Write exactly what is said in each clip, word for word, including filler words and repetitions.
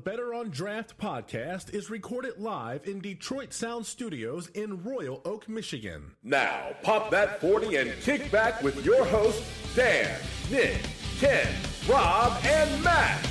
Better on Draft podcast is recorded live in Detroit Sound Studios in Royal Oak, Michigan. Now, pop that forty and kick back with your hosts, Dan, Nick, Ken, Rob, and Matt.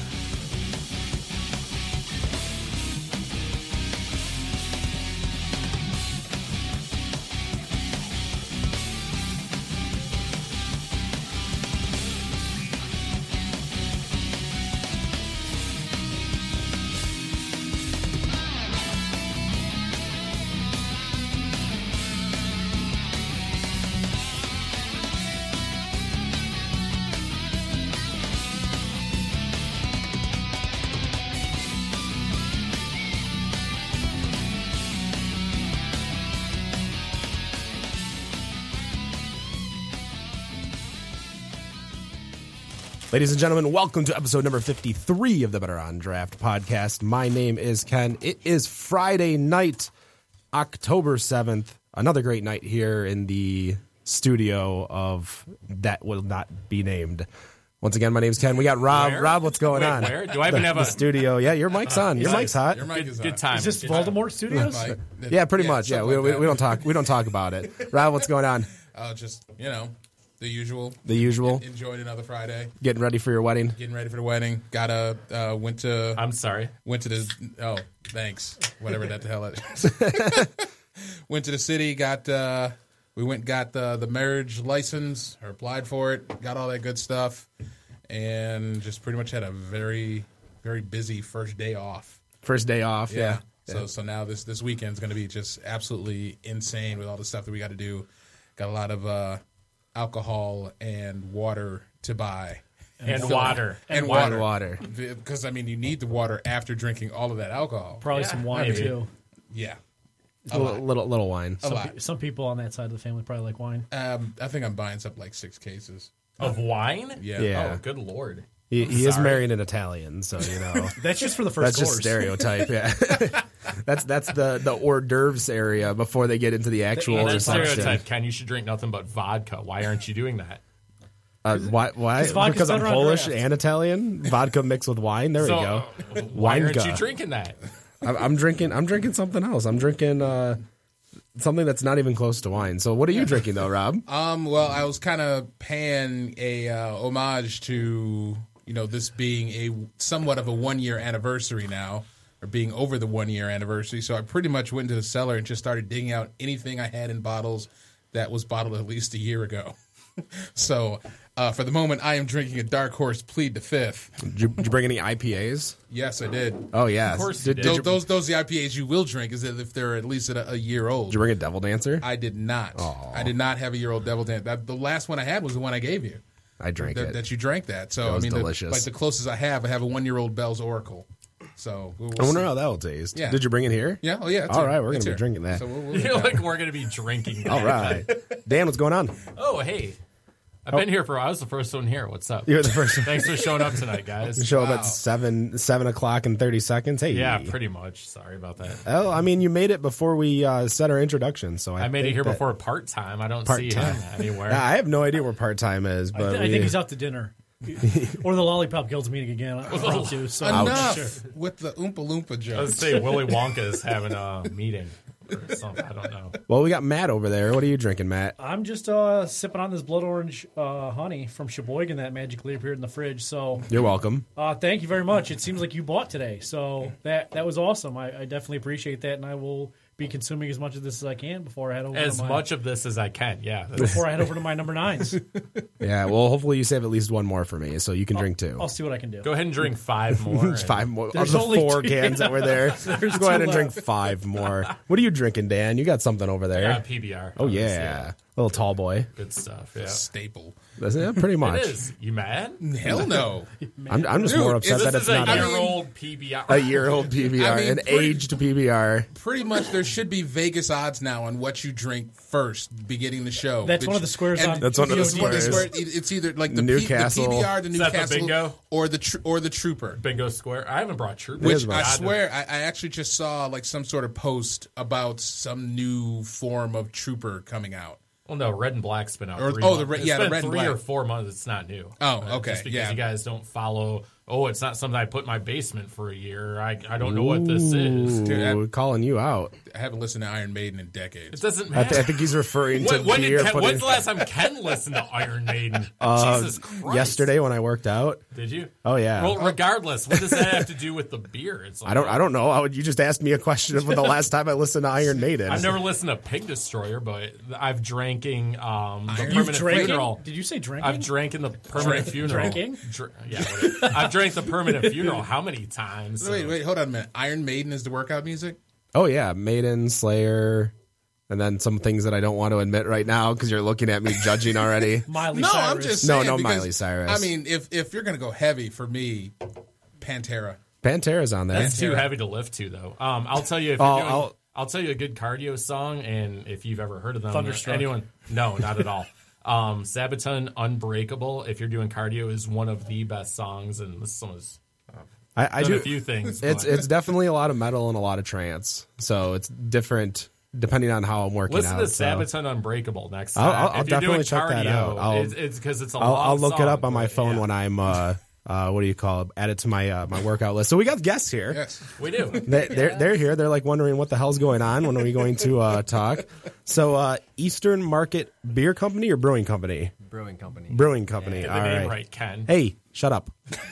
Ladies and gentlemen, welcome to episode number fifty-three of the Better on Draft podcast. My name is Ken. It is Friday night, October seventh. Another great night here in the studio of That Will Not Be Named. Once again, my name's Ken. We got Rob. Where? Rob, what's going Wait, on? Where? Do I even the, have the a studio? Yeah, your mic's on. Your Is mic's it? hot. Your mic Good, is good on. time. Is this Good Voldemort Studios? Mike. Yeah, pretty much. Yeah, we, something we, like we that. don't talk. We don't talk about it. Rob, what's going on? Uh, just, you know, the usual. The usual. Enjoyed another Friday. Getting ready for your wedding. Getting ready for the wedding. Got a, uh, went to, I'm sorry. went to the, oh, thanks. Whatever that the hell it is. Went to the city, got, uh, we went, got the, the marriage license, or applied for it, got all that good stuff, and just pretty much had a very, very busy first day off. First day off. Yeah. So Yeah. so now this this weekend's going to be just absolutely insane with all the stuff that we got to do. Got a lot of uh, alcohol and water to buy. And So- water. And, And water. water. Because, I mean, you need the water after drinking all of that alcohol. Probably Yeah, some wine, maybe. too. Yeah. A little, little, little wine. A Some, lot. pe- some people on that side of the family probably like wine. Um, I think I'm buying something like six cases. Of wine? Yeah. Yeah. Oh, good lord. He, he is Sorry. marrying an Italian, so you know. That's just for the That's first just course. stereotype, yeah. that's that's the, the hors d'oeuvres area before they get into the actual Well, that reception. stereotype, Ken, you should drink nothing but vodka. Why aren't you doing that? Uh, why? Why? 'Cause vodka's Because I'm better on Polish draft. and Italian. Vodka mixed with wine. There so, we go. Why aren't Winega. you drinking that? I'm, I'm drinking. I'm drinking something else. I'm drinking uh, something that's not even close to wine. So what are you drinking though, Rob? Um, well, I was kind of paying a uh, homage to, you know, this being a somewhat of a one-year anniversary now, or being over the one-year anniversary. So I pretty much went into the cellar and just started digging out anything I had in bottles that was bottled at least a year ago. So uh, for the moment, I am drinking a Dark Horse Plead the Fifth. Did you, did you bring any I P As? Yes, I did. Oh yeah. Of course you did, did. did, Those, you, those those the I P As you will drink is that if they're at least a, a year old. did you bring a Devil Dancer? I did not. Aw. I did not have a year old Devil Dance. That, the last one I had was the one I gave you. I drank that, it. that you drank that. So That was I mean, the- delicious. like the closest I have, I have a one-year-old Bell's Oracle. So we'll, we'll I wonder see. how that will taste. Yeah. Did you bring it here? Yeah. Oh yeah. it's All here. right, we're It's gonna be here. drinking that. So we'll, we'll You're like, we're going to be drinking. All right. Dan, what's going on? Oh, hey. I've been here for, I was the first one here. What's up? You're the first one. Thanks for showing up tonight, guys. Show up Wow. at seven seven o'clock and thirty seconds. Hey, Yeah, pretty much. Sorry about that. Well, I mean, you made it before we uh, said our introduction, so I, I made it think here that- before part-time. I don't see Part-time. him anywhere. Yeah, I have no idea where part time is, I, but th- I we- think he's out to dinner. Or the Lollipop Guild's meeting again. I don't know, too, so Enough Sure. with the Oompa Loompa I was jokes. say Willy Wonka is having a meeting or something. I don't know. Well, we got Matt over there. What are you drinking, Matt? I'm just uh, sipping on this blood orange uh, honey from Sheboygan that magically appeared in the fridge. So You're welcome. uh, thank you very much. It seems like you bought today. So that that was awesome. I, I definitely appreciate that, and I will be consuming as much of this as I can before I head over As to my, much of this as I can, yeah. That's- before I head over to my number nines. Yeah, well, hopefully you save at least one more for me, so you can drink two. I'll see what I can do. Go ahead and drink five more. and- Five more. Of There's the only four two- cans that were there, There's go ahead two and drink left. five more. What are you drinking, Dan? You got something over there. Yeah, P B R. Oh, obviously, yeah. Little tall boy. Good stuff, yeah. Staple. That's it, pretty much. It is. You mad? Hell no. I'm, I'm just Dude, more upset is that This it's is a not a, year-old P B R. a year-old P B R, I mean, an pretty- aged P B R. Pretty much, there should be Vegas odds now on what you drink first, beginning the show. That's Which- one of the squares and on That's one of the it's one of the squares. squares. It's either like the, Newcastle. P, the P B R, the Is that the Newcastle, bingo? or the tr- or the Trooper. Bingo Square. I haven't brought Trooper. is Which about- I God, swear, I, I actually just saw like some sort of post about some new form of Trooper coming out. Well, no, Red and Black's been out. Or- three oh, the months. red- It's yeah, the been red and three black. or four months. It's not new. Oh, Uh, okay, Just because yeah. you guys don't follow oh, it's not something I put in my basement for a year. I I don't know what this is. Dude, I- Ooh, calling you out. I haven't listened to Iron Maiden in It decades. doesn't I, matter. th- I think he's referring to When, when did beer. Ken, putting- when's the last time Ken listened to Iron Maiden? Uh, Jesus Christ. yesterday when I worked out. Did you? Oh, yeah. Well, regardless, what does that have to do with the beer? It's like, I don't. I don't know. I would, you just asked me a question of the last time I listened to Iron Maiden. I've never listened to Pig Destroyer, but I've dranking um, the Iron- You've Permanent dranking? Funeral. Did you say drinking? I've drank in the Permanent Funeral. Drinking? Dr- yeah, whatever. I've drank the Permanent Funeral how many times? Wait, So- wait, hold on a minute. Iron Maiden is the workout music? Oh yeah, Maiden, Slayer, and then some things that I don't want to admit right now because you're looking at me judging already. Miley No, Cyrus. I'm just No, saying. no because, Miley Cyrus. I mean, if if you're going to go heavy, for me, Pantera. Pantera's on there. That's too heavy to lift to, though. Um, I'll tell you if Oh, you're doing, I'll- I'll, tell you a good cardio song, and if you've ever heard of them, Thunderstruck. anyone? No, not at all. Um, Sabaton Unbreakable, if you're doing cardio, is one of the best songs, and this song is I, I done do. a few things. It's but- it's definitely a lot of metal and a lot of trance, so it's different depending on how I'm working Listen out. to so. Sabaton Unbreakable next I'll- time. I'll- if I'll you're definitely doing check cardio, that out. I'll- it's it's because it's a I'll, long I'll look it song, up on my but, phone yeah, when I'm uh, uh, what do you call it? Add it to my uh, my workout list. So we got guests here. Yes. we do. They, they're they're here. They're like wondering what the hell's going on. When are we going to uh, talk? So uh, Eastern Market Beer Company or Brewing Company? Brewing company. Brewing Company. Get All the name right. right, Ken. Hey, shut up.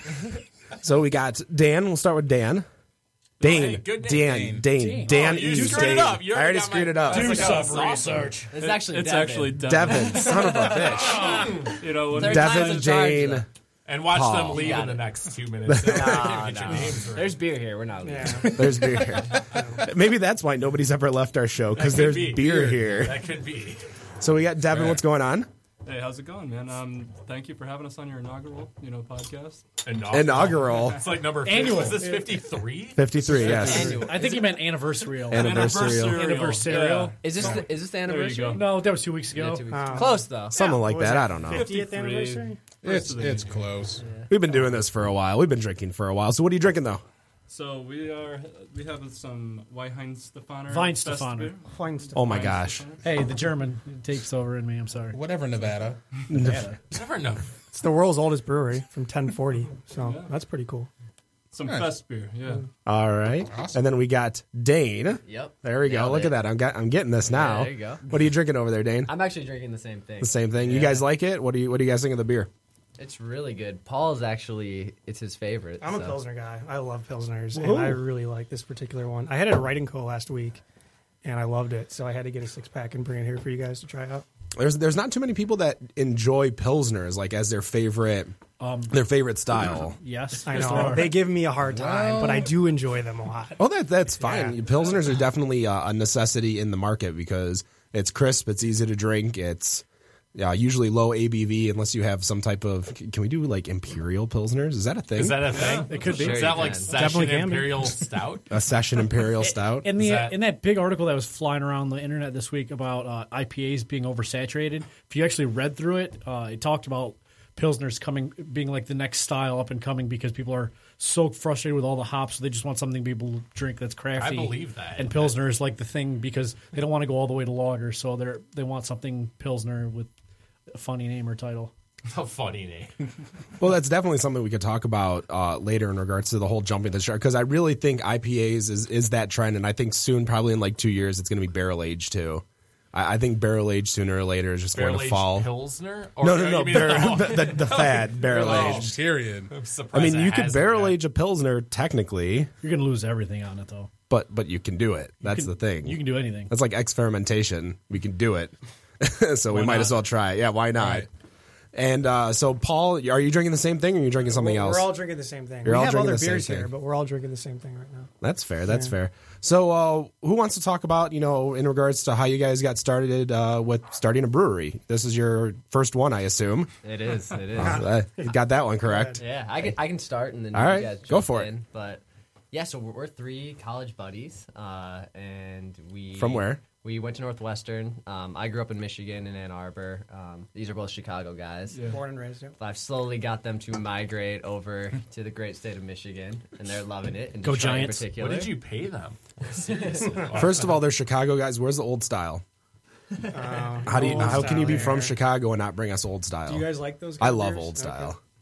So we got Dan. We'll start with Dan. Dane, Hey, good Dan, name. Dane, Dan, Oh, you East, screwed it Dane. up. You I already got screwed my- it up. Do Do It's like a some saucer. research. It's actually It's Devin. actually Devin. Devin, son of a bitch. You know, when Third we- time's Devin, the charge, Jane. though. And watch Paul. them leave Got in the it. next two minutes. They can't get your no. names right. There's beer here. We're not leaving. There's beer here. Maybe that's why nobody's ever left our show because That could there's be. beer here. That could be. So we got Devin. What's going on? hey, how's it going, man? Um, thank you for having us on your inaugural, you know, podcast. Inaugural. Inaugural. It's like number Annual. Is this fifty-three? fifty-three, yes. Annual. I think you meant anniversary. Anniversary. Anniversarial. Is this the, is this the There you anniversary? go. No, that was two weeks ago. Yeah, two weeks. Close though. Something like that. I don't know. fiftieth anniversary. It's it's close. We've been doing this for a while. We've been drinking for a while. So what are you drinking, though? So we are we have some Weihenstephaner. Weihenstephaner. Fest beer. Oh, my gosh. Hey, the German takes over in me. I'm sorry. Whatever, Nevada. Never know. It's the world's oldest brewery from ten forty, so that's pretty cool. Some Nice. fest beer, yeah. All right. Awesome. And then we got Dane. Yep. There we go. Nailed Look it. at that. I'm, got, I'm getting this now. there you go. What are you drinking over there, Dane? I'm actually drinking the same thing. The same thing. You Yeah. guys like it? What do you What do you guys think of the beer? It's really good. Paul's actually it's his favorite. I'm a so. Pilsner guy. I love Pilsners, and I really like this particular one. I had it at Writing Co. last week, and I loved it, so I had to get a six pack and bring it here for you guys to try out. There's There's not too many people that enjoy pilsners like as their favorite Um, their favorite style. yes, I yes, there know are. they give me a hard time, but I do enjoy them a lot. Oh, that that's fine. Yeah. Pilsners are definitely uh, a necessity in the market because it's crisp, it's easy to drink, it's uh, usually low A B V unless you have some type of. Can we do like imperial pilsners? Is that a thing? Is that a thing? It could be. Sure Is you that like can. session Definitely can be. imperial stout? a session imperial stout? In the Is that- in that big article that was flying around the internet this week about uh, I P As being oversaturated, if you actually read through it, uh, it talked about pilsners coming being like the next style up and coming because people are so frustrated with all the hops, so they just want something people drink that's crafty. I believe that. And pilsner is like the thing because they don't want to go all the way to lager, so they are they want something pilsner with a funny name or title. A funny name. Well, that's definitely something we could talk about uh, later in regards to the whole jumping the shark because I really think I P As is is that trend, and I think soon, probably in like two years, it's going to be barrel aged too. I, I think barrel aged sooner or later is just going to Barrel-aged fall. Pilsner? Or, No, no, or no, you mean- barrel, the, the, the fad barrel Oh, aged. period. I'm I surprised mean, it you could hasn't barrel yet. age a pilsner technically, You're gonna lose everything on it though. but but you can do it. That's can- the thing. You can do anything. That's like experimentation. We can do it, so we Why might not? as well try it. Yeah, why not? Right. And uh, so, Paul, are you drinking the same thing, or are you drinking something we're, else? We're all drinking the same thing. You're we all have drinking other the same beers here, thing. but we're all drinking the same thing right now. That's fair. That's fair. So, uh, who wants to talk about, you know, in regards to how you guys got started uh, with starting a brewery? This is your first one, I assume. It is. It is. Uh, you got that one correct. Yeah, I can I can start and then All you right, guys go jump for it. in. But yeah, so we're, we're three college buddies, uh, and we From where? We went to Northwestern. Um, I grew up in Michigan in Ann Arbor. Um, these are both Chicago guys. Born and raised, yeah. But I've slowly got them to migrate over to the great state of Michigan, and they're loving it. And Go Detroit Giants. In particular. What did you pay them? Seriously. First of all, they're Chicago guys. Where's the old style? Uh, How do you? old How can you be style from there. Chicago and not bring us old style? Do you guys like those? I kind of love beers? old style. Okay.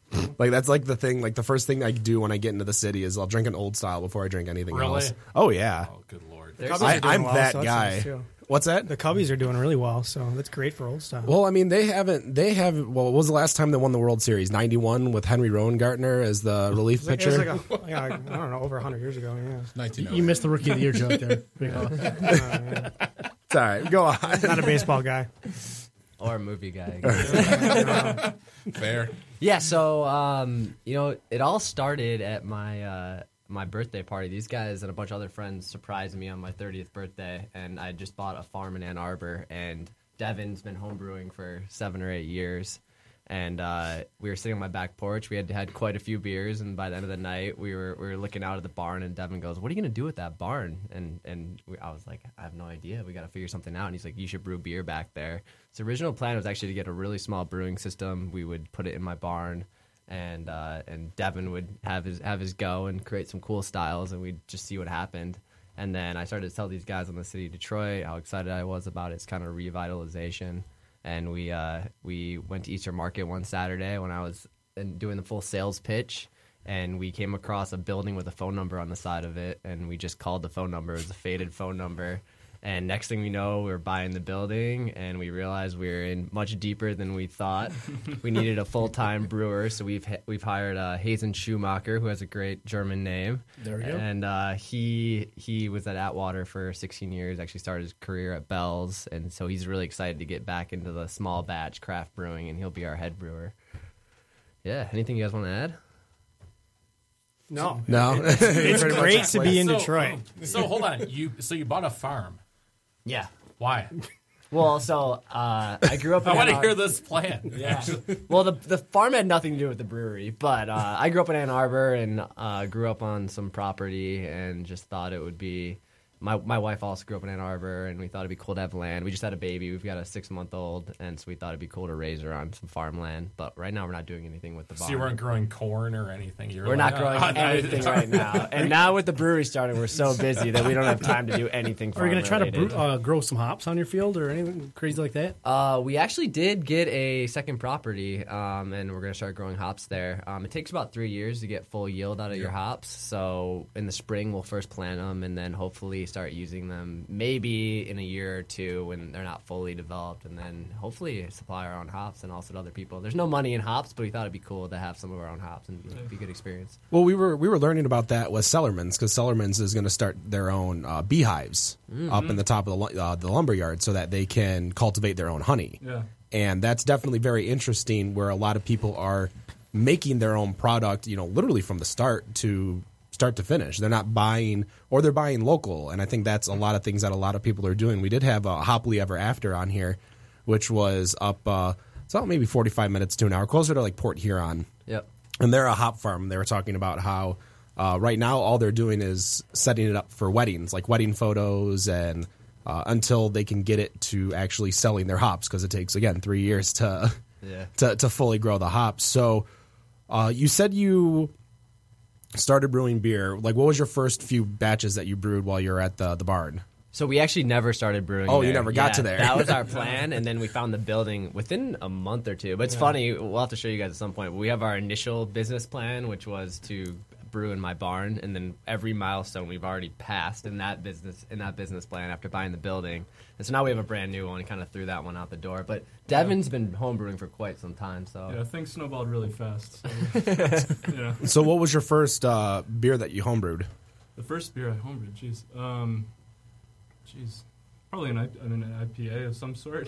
Like that's like the thing. Like the first thing I do when I get into the city is I'll drink an old style before I drink anything Really? else. Oh yeah. Oh, good lord. I, doing I'm well, that so that's guy. nice, too. What's that? The Cubbies are doing really well, so that's great for old style. Well, I mean, they haven't. They have. Well, what was the last time they won the World Series? ninety-one with Henry Rowengartner as the relief It was pitcher. like, it was like a, yeah, like, I don't know, over one hundred years ago. Yeah, nineteen oh eight. You missed the rookie of the year joke there. Uh, yeah. It's all right. Go on. Not a baseball guy. Or a movie guy. Fair. Yeah, so um, you know, it all started at my uh, my birthday party. These guys and a bunch of other friends surprised me on my thirtieth birthday, and I just bought a farm in Ann Arbor. And Devin's been homebrewing for seven or eight years, and uh, we were sitting on my back porch. We had had quite a few beers, and by the end of the night, we were we were looking out at the barn. And Devin goes, "What are you gonna do with that barn?" And and we, I was like, "I have no idea. We got to figure something out." And he's like, "You should brew beer back there." So the original plan was actually to get a really small brewing system. We would put it in my barn, and uh, and Devin would have his have his go and create some cool styles, and we'd just see what happened. And then I started to tell these guys in the city of Detroit how excited I was about its kind of revitalization. And we uh, we went to Eastern Market one Saturday when I was doing the full sales pitch, and we came across a building with a phone number on the side of it, and we just called the phone number. It was a faded phone number. And next thing we know, we were buying the building, and we realized we were in much deeper than we thought. We needed a full-time brewer, so we've we've hired uh, Hazen Schumacher, who has a great German name. There we go. And uh, he he was at Atwater for sixteen years. Actually started his career at Bell's, and so he's really excited to get back into the small batch craft brewing, and he'll be our head brewer. Yeah. Anything you guys want to add? No, No. it's great to be in So- Detroit. So hold on. You so you bought a farm. Yeah. Why? Well, so uh, I grew up. In I want to Ann hear Arbor. this plan. Yeah. Well, the the farm had nothing to do with the brewery, but uh, I grew up in Ann Arbor and uh, grew up on some property and just thought it would be. My my wife also grew up in Ann Arbor, and we thought it'd be cool to have land. We just had a baby. We've got a six month old, and so we thought it'd be cool to raise her on some farmland. But right now, we're not doing anything with the barn. So you weren't growing corn or anything. You were We're like, not growing "Oh, I- anything right now. And now with the brewery starting, we're so busy that we don't have time to do anything. Are you going to try to brew, farm-related. uh, grow some hops on your field or anything crazy like that? Uh, we actually did get a second property, um, and we're going to start growing hops there. Um, it takes about three years to get full yield out of your hops. So in the spring, we'll first plant them and then hopefully start using them maybe in a year or two when they're not fully developed, and then hopefully supply our own hops and also to other people. There's no money in hops, but we thought it'd be cool to have some of our own hops and it'd be a good experience. Well, we were we were learning about that with Sellerman's because Sellerman's is going to start their own uh, beehives Mm-hmm. up in the top of the lu- uh, the lumber yard so that they can cultivate their own honey. Yeah. And that's definitely very interesting. Where a lot of people are making their own product, you know, literally from the start to start to finish. They're not buying, or they're buying local. And I think that's a lot of things that a lot of people are doing. We did have a Hopley Ever After on here, which was up, uh, it's about maybe forty-five minutes to an hour, closer to like Port Huron. Yep. And they're a hop farm. They were talking about how uh, right now all they're doing is setting it up for weddings, like wedding photos, and uh, until they can get it to actually selling their hops, because it takes, again, three years to Yeah. to, to fully grow the hops. So uh, you said you started brewing beer. Like, what was your first few batches that you brewed while you were at the, the barn? So we actually never started brewing. Oh, you there. never got Yeah, to there. That was our plan, and then we found the building within a month or two. But it's funny. We'll have to show you guys at some point. We have our initial business plan, which was to brew in my barn, and then every milestone we've already passed in that business in that business plan after buying the building. And so now we have a brand new one. And kind of threw that one out the door. But Devin's been homebrewing for quite some time. So Yeah, things snowballed really fast. So, you know. So what was your first uh, beer that you homebrewed? The first beer I homebrewed, jeez. Um, jeez. Probably an, I, I mean, an I P A of some sort.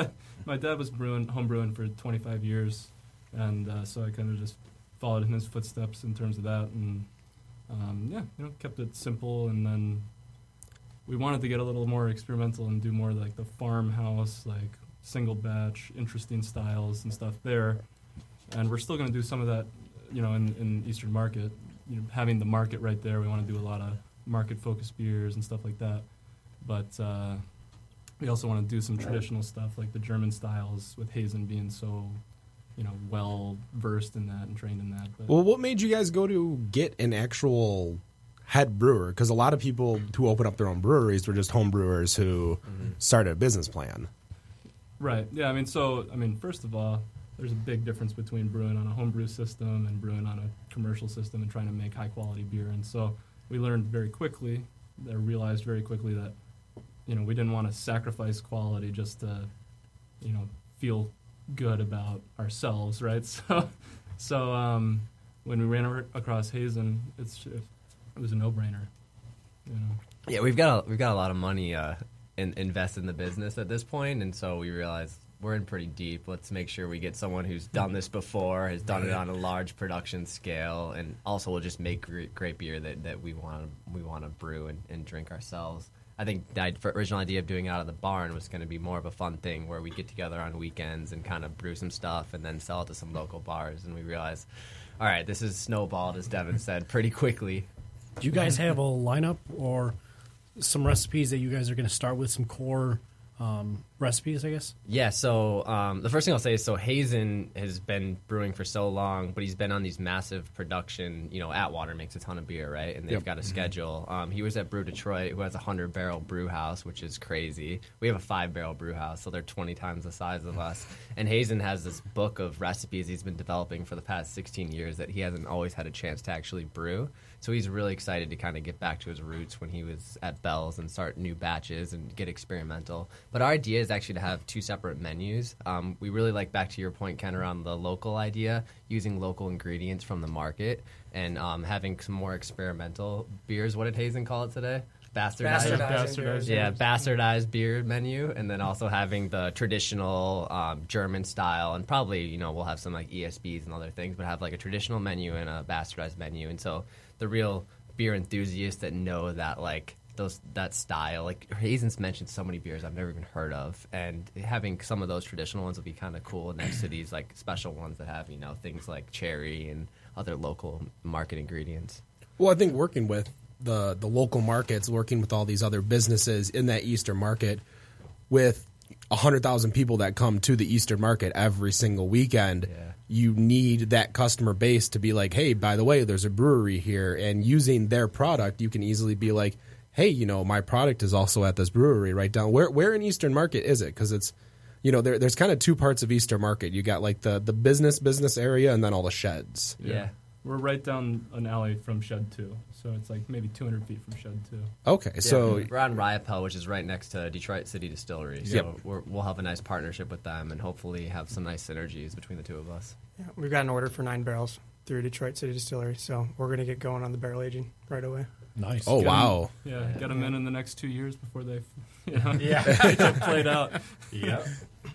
My dad was brewing, homebrewing for twenty-five years, and uh, so I kind of just followed in his footsteps in terms of that, and um, yeah, you know, kept it simple, and then we wanted to get a little more experimental and do more like the farmhouse, like single batch, interesting styles and stuff there, and we're still going to do some of that, you know, in, in Eastern Market. You know, having the market right there, we want to do a lot of market-focused beers and stuff like that. But uh, we also want to do some traditional stuff, like the German styles, with Hazen being so, you know, well-versed in that and trained in that. But Well, what made you guys go to get an actual head brewer? Because a lot of people who open up their own breweries were just home brewers who Mm-hmm. started a business plan. Right. Yeah. I mean, so I mean, first of all, there's a big difference between brewing on a homebrew system and brewing on a commercial system and trying to make high quality beer. And so we learned very quickly, or realized very quickly that, you know, we didn't want to sacrifice quality just to, you know, feel good about ourselves, right? So, so um, when we ran ar- across Hazen, it's it was a no-brainer, you know. Yeah, we've got a, we've got a lot of money uh, in, invested in the business at this point, and so we realized we're in pretty deep. Let's make sure we get someone who's done this before, has done it on a large production scale, and also will just make great, great beer that, that we want to we want to brew and, and drink ourselves. I think the original idea of doing it out of the barn was going to be more of a fun thing where we get together on weekends and kind of brew some stuff and then sell it to some local bars. And we realized, all right, this is snowballed, as Devin said, pretty quickly. Do you guys have a lineup or some recipes that you guys are going to start with, some core um, recipes, I guess? Yeah, so um, the first thing I'll say is, so Hazen has been brewing for so long, but he's been on these massive production, you know, Atwater makes a ton of beer, right? And they've Yep. got a schedule. Um, he was at Brew Detroit, who has a hundred-barrel brew house, which is crazy. We have a five-barrel brew house, so they're twenty times the size of us. And Hazen has this book of recipes he's been developing for the past sixteen years that he hasn't always had a chance to actually brew. So he's really excited to kind of get back to his roots when he was at Bell's and start new batches and get experimental. But our idea is actually to have two separate menus. Um, we really like, back to your point, Ken, around the local idea, using local ingredients from the market and um, having some more experimental beers. What did Hazen call it today? Bastardized. Bastardized. Yeah, bastardized beer menu, and then also having the traditional um, German style, and probably, you know, we'll have some like E S Bs and other things, but have like a traditional menu and a bastardized menu. And so the real beer enthusiasts that know that like those that style, like Hazen's mentioned so many beers I've never even heard of, and having some of those traditional ones will be kind of cool next to these like special ones that have, you know, things like cherry and other local market ingredients. Well, I think working with the the local markets, working with all these other businesses in that Easter market, with one hundred thousand people that come to the Easter market every single weekend, Yeah. you need that customer base to be like, hey, by the way, there's a brewery here. And using their product, you can easily be like, hey, you know, my product is also at this brewery right down. Where where in Eastern Market is it? Because it's, you know, there, there's kind of two parts of Eastern Market. You got like the, the business business area and then all the sheds. Yeah. Yeah. We're right down an alley from Shed two, so it's like maybe two hundred feet from Shed two. Okay, so we're on Riopel, which is right next to Detroit City Distillery. So Yep. we're, we'll have a nice partnership with them and hopefully have some nice synergies between the two of us. Yeah, we've got an order for nine barrels through Detroit City Distillery, so we're going to get going on the barrel aging right away. Nice. oh wow, Yeah, get them in in the next two years before they, you know, yeah, get played out. Yep.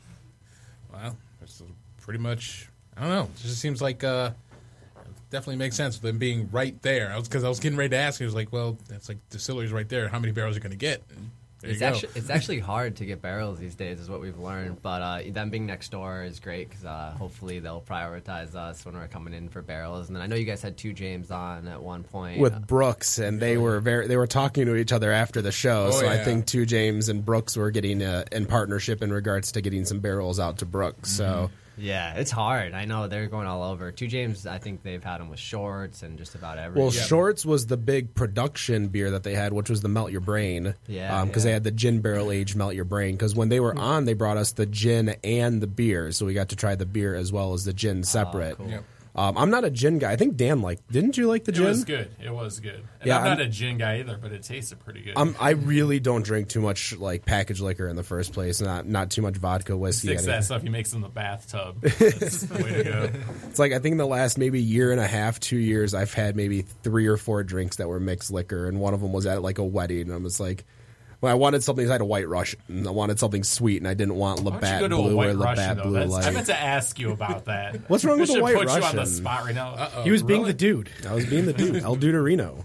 Wow, that's pretty much. I don't know. It just seems like uh, definitely makes sense with them being right there. I was because I was getting ready to ask. He was like, "Well, that's like distillery's right there. How many barrels are you going to get?" And there It's you go. actually it's actually hard to get barrels these days, is what we've learned. But uh, them being next door is great because uh, hopefully they'll prioritize us when we're coming in for barrels. And then I know you guys had two James on at one point. Uh, with Brooks, and they were very they were talking to each other after the show. Oh, so I yeah. think two James and Brooks were getting uh, in partnership in regards to getting some barrels out to Brooks. So yeah, it's hard. I know they're going all over. Two James, I think they've had them with Shorts and just about every. well, Shorts was the big production beer that they had, which was the Melt Your Brain. Yeah, because yeah. they had the gin barrel aged Melt Your Brain. Because when they were on, they brought us the gin and the beer, so we got to try the beer as well as the gin separate. cool. Yep. Um, I'm not a gin guy. I think Dan liked. Didn't you like the It gin? was good. It was good. And Yeah, I'm not I'm- a gin guy either, but it tasted pretty good. Um, I really don't drink too much like packaged liquor in the first place. Not not too much vodka, whiskey. Sticks anything. that stuff he makes in the bathtub. That's the way to go. It's like I think in the last maybe year and a half, two years, I've had maybe three or four drinks that were mixed liquor, and one of them was at like a wedding, and I was like, well, I wanted something. I had a White Russian, and I wanted something sweet, and I didn't want Why don't you Labatt go to a Blue or White Russian, Labatt though? Blue That's- I Light. meant to ask you about that. What's wrong We with the should White put you on the Russian? spot right now. He was being Really? the dude. I was being the dude, El Duderino.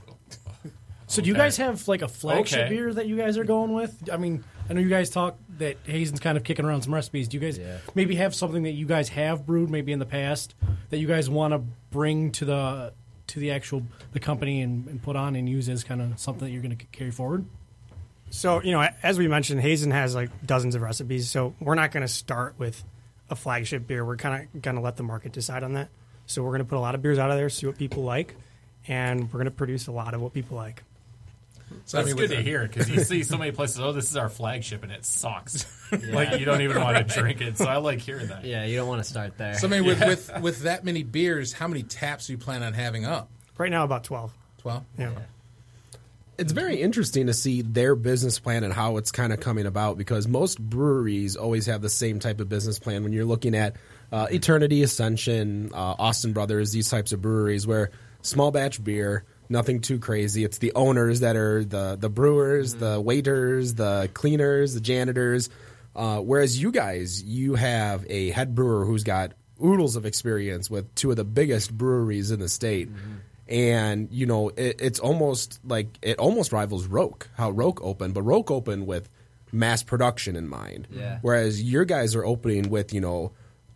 So do you Okay. guys have like a flagship Okay. beer that you guys are going with? I mean, I know you guys talk that Hazen's kind of kicking around some recipes. Do you guys Yeah. maybe have something that you guys have brewed maybe in the past that you guys want to bring to the to the actual the company and, and put on and use as kind of something that you're going to carry forward? So, you know, as we mentioned, Hazen has like dozens of recipes, so we're not going to start with a flagship beer. We're kind of going to let the market decide on that. So we're going to put a lot of beers out of there, see what people like, and we're going to produce a lot of what people like. So, That's I mean, good with to the- hear because you see so many places. Oh, this is our flagship, and it sucks. Like you don't even want to drink it. So I like hearing that. Yeah, you don't want to start there. So I mean, with, with with that many beers, how many taps do you plan on having up? Right now, about twelve. Twelve. Yeah. It's very interesting to see their business plan and how it's kind of coming about because most breweries always have the same type of business plan when you're looking at uh, Eternity, Ascension, uh, Austin Brothers, these types of breweries where small batch beer, nothing too crazy. It's the owners that are the, the brewers, mm-hmm. the waiters, the cleaners, the janitors. Uh, whereas you guys, you have a head brewer who's got oodles of experience with two of the biggest breweries in the state. Mm-hmm. And, you know, it, it's almost like it almost rivals Roke, how Roke opened, but Roke opened with mass production in mind. Yeah. Whereas your guys are opening with, you know,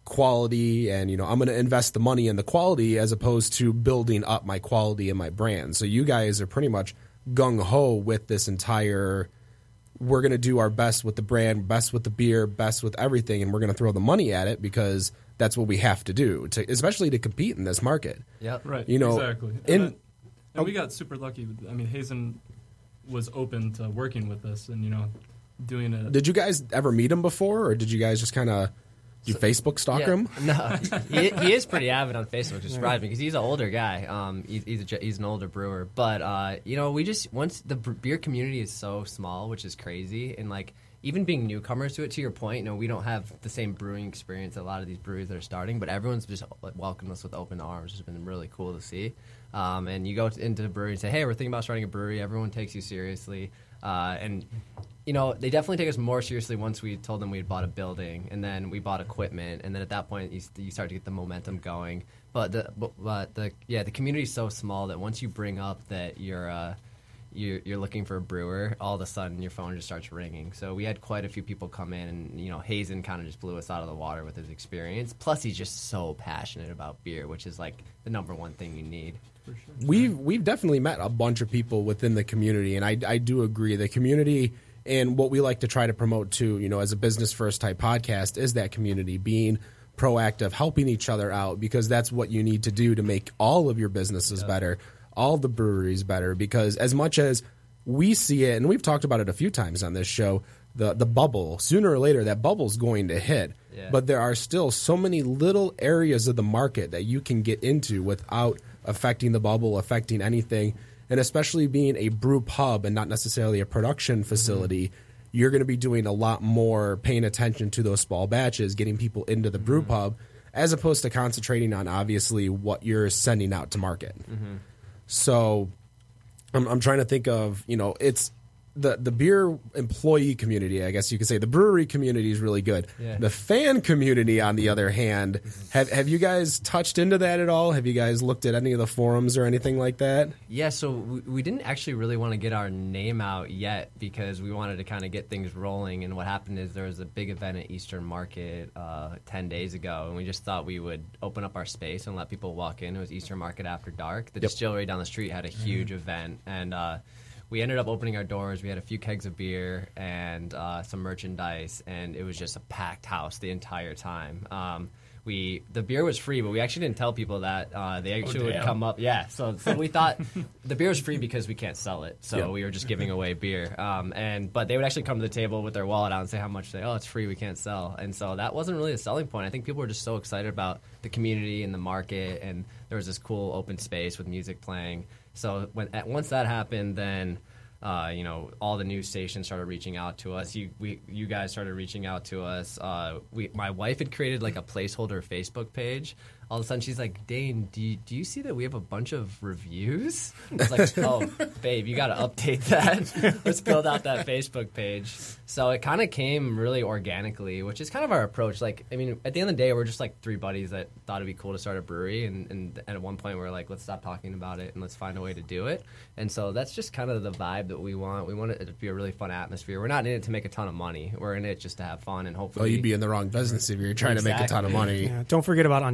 quality and, you know, I'm going to invest the money in the quality as opposed to building up my quality and my brand. So you guys are pretty much gung-ho with this entire, we're going to do our best with the brand, best with the beer, best with everything, and we're going to throw the money at it because that's what we have to do, to, especially to compete in this market. Yep. Right. You know, exactly. And, in, then, and we got super lucky. With, I mean, Hazen was open to working with us, and you know, doing it. Did you guys ever meet him before, or did you guys just kind of you so, Facebook stalk yeah, him? No, he, he is pretty avid on Facebook, which surprised me because he's an older guy. Um, he, he's a, he's an older brewer, but uh, you know, we just once the beer community is so small, which is crazy, and like. Even being newcomers to it, to your point, you know, we don't have the same brewing experience that a lot of these breweries that are starting, but everyone's just welcomed us with open arms. It's been really cool to see. Um, and you go into the brewery and say, hey, we're thinking about starting a brewery. Everyone takes you seriously. Uh, and, you know, they definitely take us more seriously once we told them we had bought a building, and then we bought equipment, and then at that point you, you start to get the momentum going. But, the, but, but the yeah, the community is so small that once you bring up that you're uh, – You're, you're looking for a brewer, all of a sudden your phone just starts ringing. So we had quite a few people come in, and you know, Hazen kind of just blew us out of the water with his experience. Plus, he's just so passionate about beer, which is like the number one thing you need. For sure. We've we've definitely met a bunch of people within the community, and I I do agree the community and what we like to try to promote too. You know, as a business first type podcast, is that community being proactive, helping each other out because that's what you need to do to make all of your businesses yeah. better. All the breweries better because as much as we see it, and we've talked about it a few times on this show, the the bubble, sooner or later that bubble's going to hit. Yeah. But there are still so many little areas of the market that you can get into without affecting the bubble, affecting anything. And especially being a brew pub and not necessarily a production facility, mm-hmm. you're going to be doing a lot more paying attention to those small batches, getting people into the mm-hmm. brew pub, as opposed to concentrating on obviously what you're sending out to market. Mm-hmm. So I'm, I'm trying to think of, you know, it's the, the beer employee community, I guess you could say. The brewery community is really good. Yeah. The fan community, on the other hand, have have you guys touched into that at all? Have you guys looked at any of the forums or anything like that? Yeah, so we, we didn't actually really want to get our name out yet because we wanted to kind of get things rolling. And what happened is there was a big event at Eastern Market uh, ten days ago, and we just thought we would open up our space and let people walk in. It was Eastern Market After Dark. The yep. distillery down the street had a huge mm-hmm. event, and uh, we ended up opening our doors. We had a few kegs of beer and uh, some merchandise, and it was just a packed house the entire time. Um, we the beer was free, but we actually didn't tell people that. Uh, they actually oh, would come up. Yeah, so, so we thought the beer was free because we can't sell it, so yeah. we were just giving away beer. Um, and but they would actually come to the table with their wallet out and say how much they. Oh, it's free. We can't sell. And so that wasn't really a selling point. I think people were just so excited about the community and the market, and there was this cool open space with music playing. So when at, once that happened, then uh, you know all the news stations started reaching out to us. You we you guys started reaching out to us. Uh, we my wife had created like a placeholder Facebook page. All of a sudden she's like, Dane, do you, do you see that we have a bunch of reviews? I was like, oh, babe, you got to update that. Let's build out that Facebook page. So it kind of came really organically, which is kind of our approach. Like, I mean, at the end of the day, we're just like three buddies that thought it'd be cool to start a brewery. And, and, and at one point we were like, let's stop talking about it and let's find a way to do it. And so that's just kind of the vibe that we want. We want it to be a really fun atmosphere. We're not in it to make a ton of money. We're in it just to have fun and hopefully. Well, you'd be in the wrong business if you're trying exactly. to make a ton of money. Yeah, don't forget about Untapped.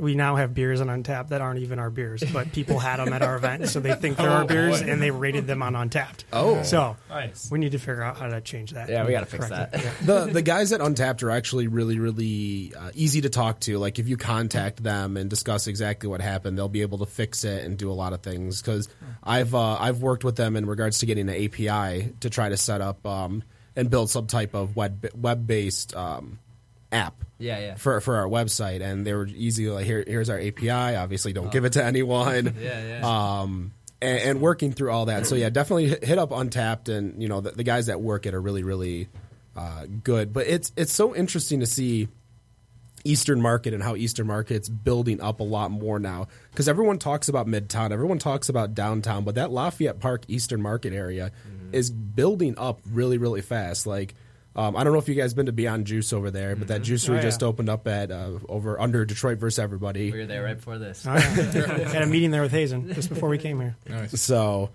we now have beers on Untapped that aren't even our beers, but people had them at our event, so they think they're Oh, our beers, boy. and they rated them on Untapped. Oh. So Nice. we need to figure out how to change that. Yeah, we got to fix Correct that. it. the the guys at Untapped are actually really really uh, easy to talk to. Like if you contact them and discuss exactly what happened, they'll be able to fix it and do a lot of things. Because I've uh, I've worked with them in regards to getting an A P I to try to set up um, and build some type of web web based um, app. Yeah, yeah. For for our website, and they were easy. Like here here's our A P I. Obviously, don't give it to anyone. Yeah, yeah. Um, and, and working through all that. So yeah, definitely hit hit up Untapped, and you know the, the guys that work it are really really uh, good. But it's it's so interesting to see Eastern Market and how Eastern Market's building up a lot more now, because everyone talks about Midtown, everyone talks about downtown, but that Lafayette Park Eastern Market area mm-hmm. is building up really really fast. Like um, I don't know if you guys been to Beyond Juice over there, but that juicery Oh, yeah. just opened up at uh, over under Detroit versus Everybody. We were there right before this. Oh, yeah. Had a meeting there with Hazen just before we came here. Nice. So,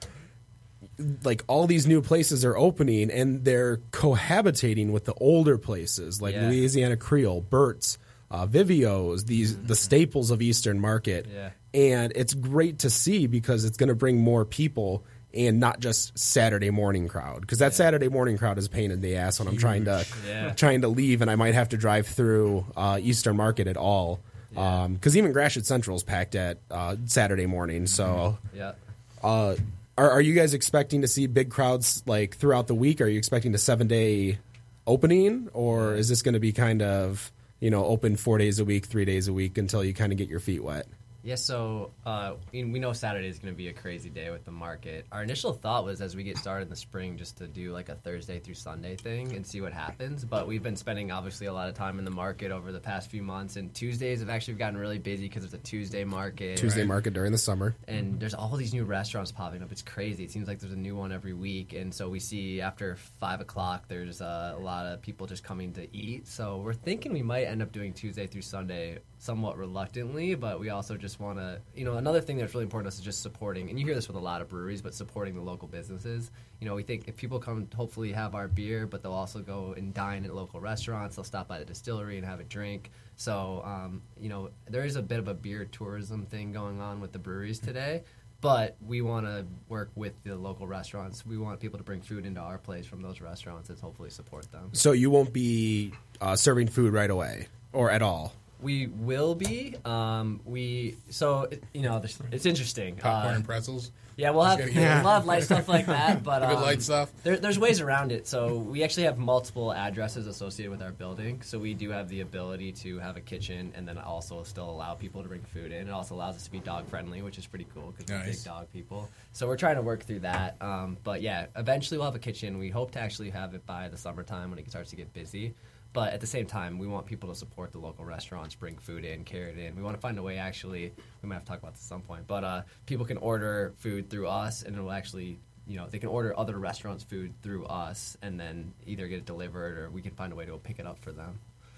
like, all these new places are opening, and they're cohabitating with the older places, like Yeah. Louisiana Creole, Burt's, uh, Vivio's, these the staples of Eastern Market. Yeah. And it's great to see because it's going to bring more people and not just Saturday morning crowd. Because that Saturday morning crowd is a pain in the ass when I'm trying to Yeah. trying to leave, and I might have to drive through uh, Eastern Market at all. Because even Gratiot Central is packed at uh, Saturday morning, so... Yeah. Uh, are, are you guys expecting to see big crowds like throughout the week? Are you expecting a seven day opening, or is this going to be kind of, you know, open four days a week, three days a week until you kind of get your feet wet? Yeah, so uh, we we know Saturday is going to be a crazy day with the market. Our initial thought was as we get started in the spring just to do like a Thursday through Sunday thing and see what happens. But we've been spending obviously a lot of time in the market over the past few months. And Tuesdays have actually gotten really busy because it's a Tuesday market. Tuesday right? market during the summer. And there's all these new restaurants popping up. It's crazy. It seems like there's a new one every week. And so we see after five o'clock, there's uh, a lot of people just coming to eat. So we're thinking we might end up doing Tuesday through Sunday somewhat reluctantly, but we also just want to, you know, another thing that's really important to us is just supporting, and you hear this with a lot of breweries, but supporting the local businesses. You know, we think if people come, hopefully have our beer, but they'll also go and dine at local restaurants. They'll stop by the distillery and have a drink. So, um, you know, there is a bit of a beer tourism thing going on with the breweries today, but we want to work with the local restaurants. We want people to bring food into our place from those restaurants and hopefully support them. So you won't be uh, serving food right away or at all? We will be. Um, we so you know there's- it's interesting. Popcorn Uh, and pretzels. yeah, we'll have Just we'll gotta get- have light stuff like that, but Good um, light stuff. There, there's ways around it. So we actually have multiple addresses associated with our building. So we do have the ability to have a kitchen and then also still allow people to bring food in. It also allows us to be dog friendly, which is pretty cool because we're Nice. big dog people. So we're trying to work through that. Um, but yeah, eventually we'll have a kitchen. We hope to actually have it by the summertime when it starts to get busy. But at the same time, we want people to support the local restaurants, bring food in, carry it in. We want to find a way, actually, we might have to talk about this at some point, but uh, people can order food through us, and it will actually, you know, they can order other restaurants' food through us, and then either get it delivered or we can find a way to go pick it up for them.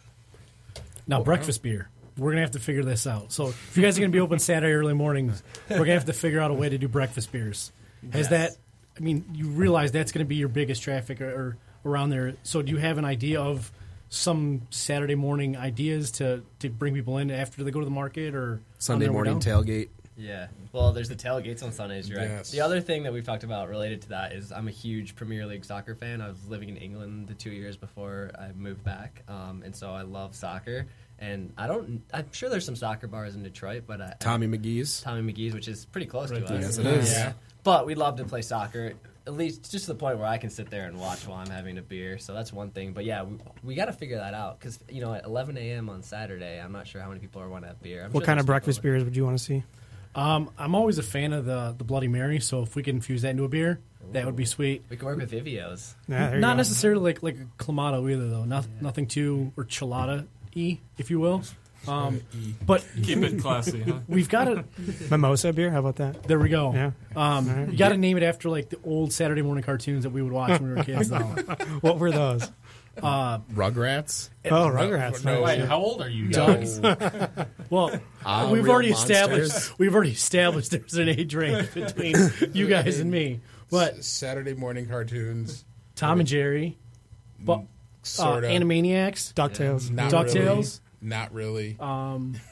Now, breakfast beer. We're going to have to figure this out. So if you guys are going to be open Saturday early mornings, we're going to have to figure out a way to do breakfast beers. Has Yes. that, I mean, you realize that's going to be your biggest traffic or, or around there. So do you have an idea of some Saturday morning ideas to, to bring people in after they go to the market or Sunday on their way morning down? tailgate. Yeah. Well, there's the tailgates on Sundays, you're right. Yes. The other thing that we've talked about related to that is I'm a huge Premier League soccer fan. I was living in England the two years before I moved back, um, and so I love soccer. And I don't. I'm sure there's some soccer bars in Detroit, but I, Tommy McGee's. Tommy McGee's, which is pretty close Right to us. Yes, it is. Yeah. But we love to play soccer, at least just to the point where I can sit there and watch while I'm having a beer. So that's one thing. But yeah, we, we got to figure that out because, you know, at eleven a.m. on Saturday, I'm not sure how many people are want to have beer. I'm What sure kind there's of people breakfast that- beers would you want to see? Um, I'm always a fan of the, the Bloody Mary, so if we can infuse that into a beer, that would be sweet. We can work with Vivio's. Yeah, there you Not go. necessarily like like a Clamato either, though. Not, Nothing too or Chelada-y, if you will. Um, but Keep it classy, huh? we've got to. Mimosa beer. How about that? There we go. Yeah. Um, you got to name it after like the old Saturday morning cartoons that we would watch when we were kids. Though. What were those? Uh, Rugrats. Oh, Rugrats. no. nice. Wait, how old are you No. guys? well, Ah, we've Real already Monsters. established. We've already established there's an age range between you guys and me. But S- Saturday morning cartoons. Tom and Jerry, but uh, Sort of. Animaniacs, DuckTales. Not DuckTales. Really, not really. Um,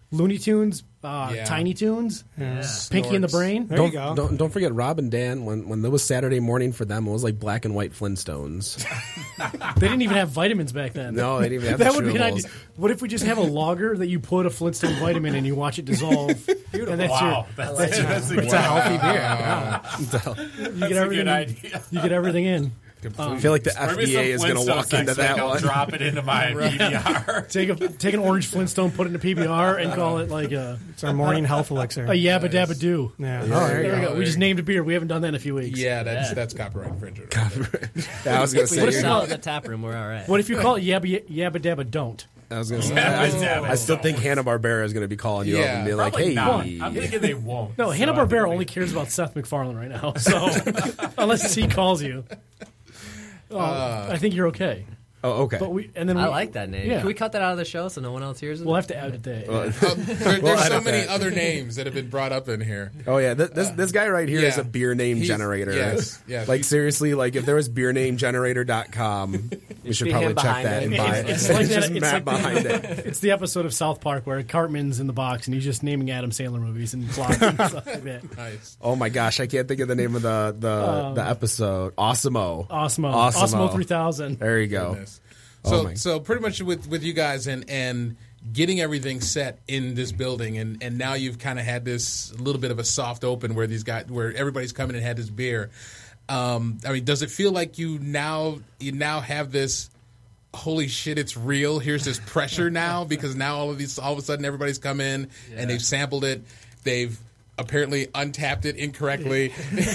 Looney Tunes, uh, Yeah. Tiny Tunes, Yeah. Pinky and the Snorks. Brain. There Don't, you go. don't don't forget Rob and Dan. When when it was Saturday morning for them, it was like black and white Flintstones. They didn't even have vitamins back then. No, they didn't even have that the would be an chewables. idea. What if we just have a lager that you put a Flintstone vitamin and you watch it dissolve? And that's Wow, your, that's, that's, your, that's a, it's a healthy beer. You get that's a everything. good idea. You get everything in. I feel like the F Bring me D some A is going to Flintstone walk into sex tape, that I'll one. drop it into my P B R. Take a take an orange Flintstone, put it in a P B R, and call it like a It's our morning health elixir. a yabba dabba doo. Yeah. Oh, There we go. go. We just named a beer. We haven't done that in a few weeks. Yeah, that's that's copyright infringement. Yeah, I was going to We say. just if sell you- it in the tap room. We're all right. What if you call it yabba yabba dabba don't? I was going to say. Yeah, I, yeah, I still think don't. Hanna Barbera is going to be calling you up Yeah. and be like, Probably "Hey, not. I'm thinking they won't. No, So Hanna I think Barbera we- only cares about Seth MacFarlane right now. So unless he calls you, oh, I think you're okay. oh, okay." But we and then we, I like that name. Yeah. Can we cut that out of the show so no one else hears it? We'll have to edit that. Well, Uh, there, Well, there's I so don't many bet. other names that have been brought up in here. Oh yeah, this this, this guy right here is yeah. a beer name He's- generator. yes, yes. Like seriously, like if there was beer name generator dot com, we should be probably him check behind that it. and buy it. It's like that- just it's Matt like the- behind it. It's the episode of South Park where Cartman's in the box and he's just naming Adam Sandler movies and plots and stuff like that. Nice. Oh my gosh, I can't think of the name of the the, the episode. Awesemo. Osmo, Awesemo. Osmo three thousand. There you go. Goodness. Oh So my- so pretty much with with you guys and and getting everything set in this building and and now you've kind of had this little bit of a soft open where these guys where everybody's coming and had this beer. Um, I mean, does it feel like you now you now have this? Holy shit, it's real. Here's this pressure now because now all of these all of a sudden everybody's come in and they've sampled it. They've apparently untapped it incorrectly.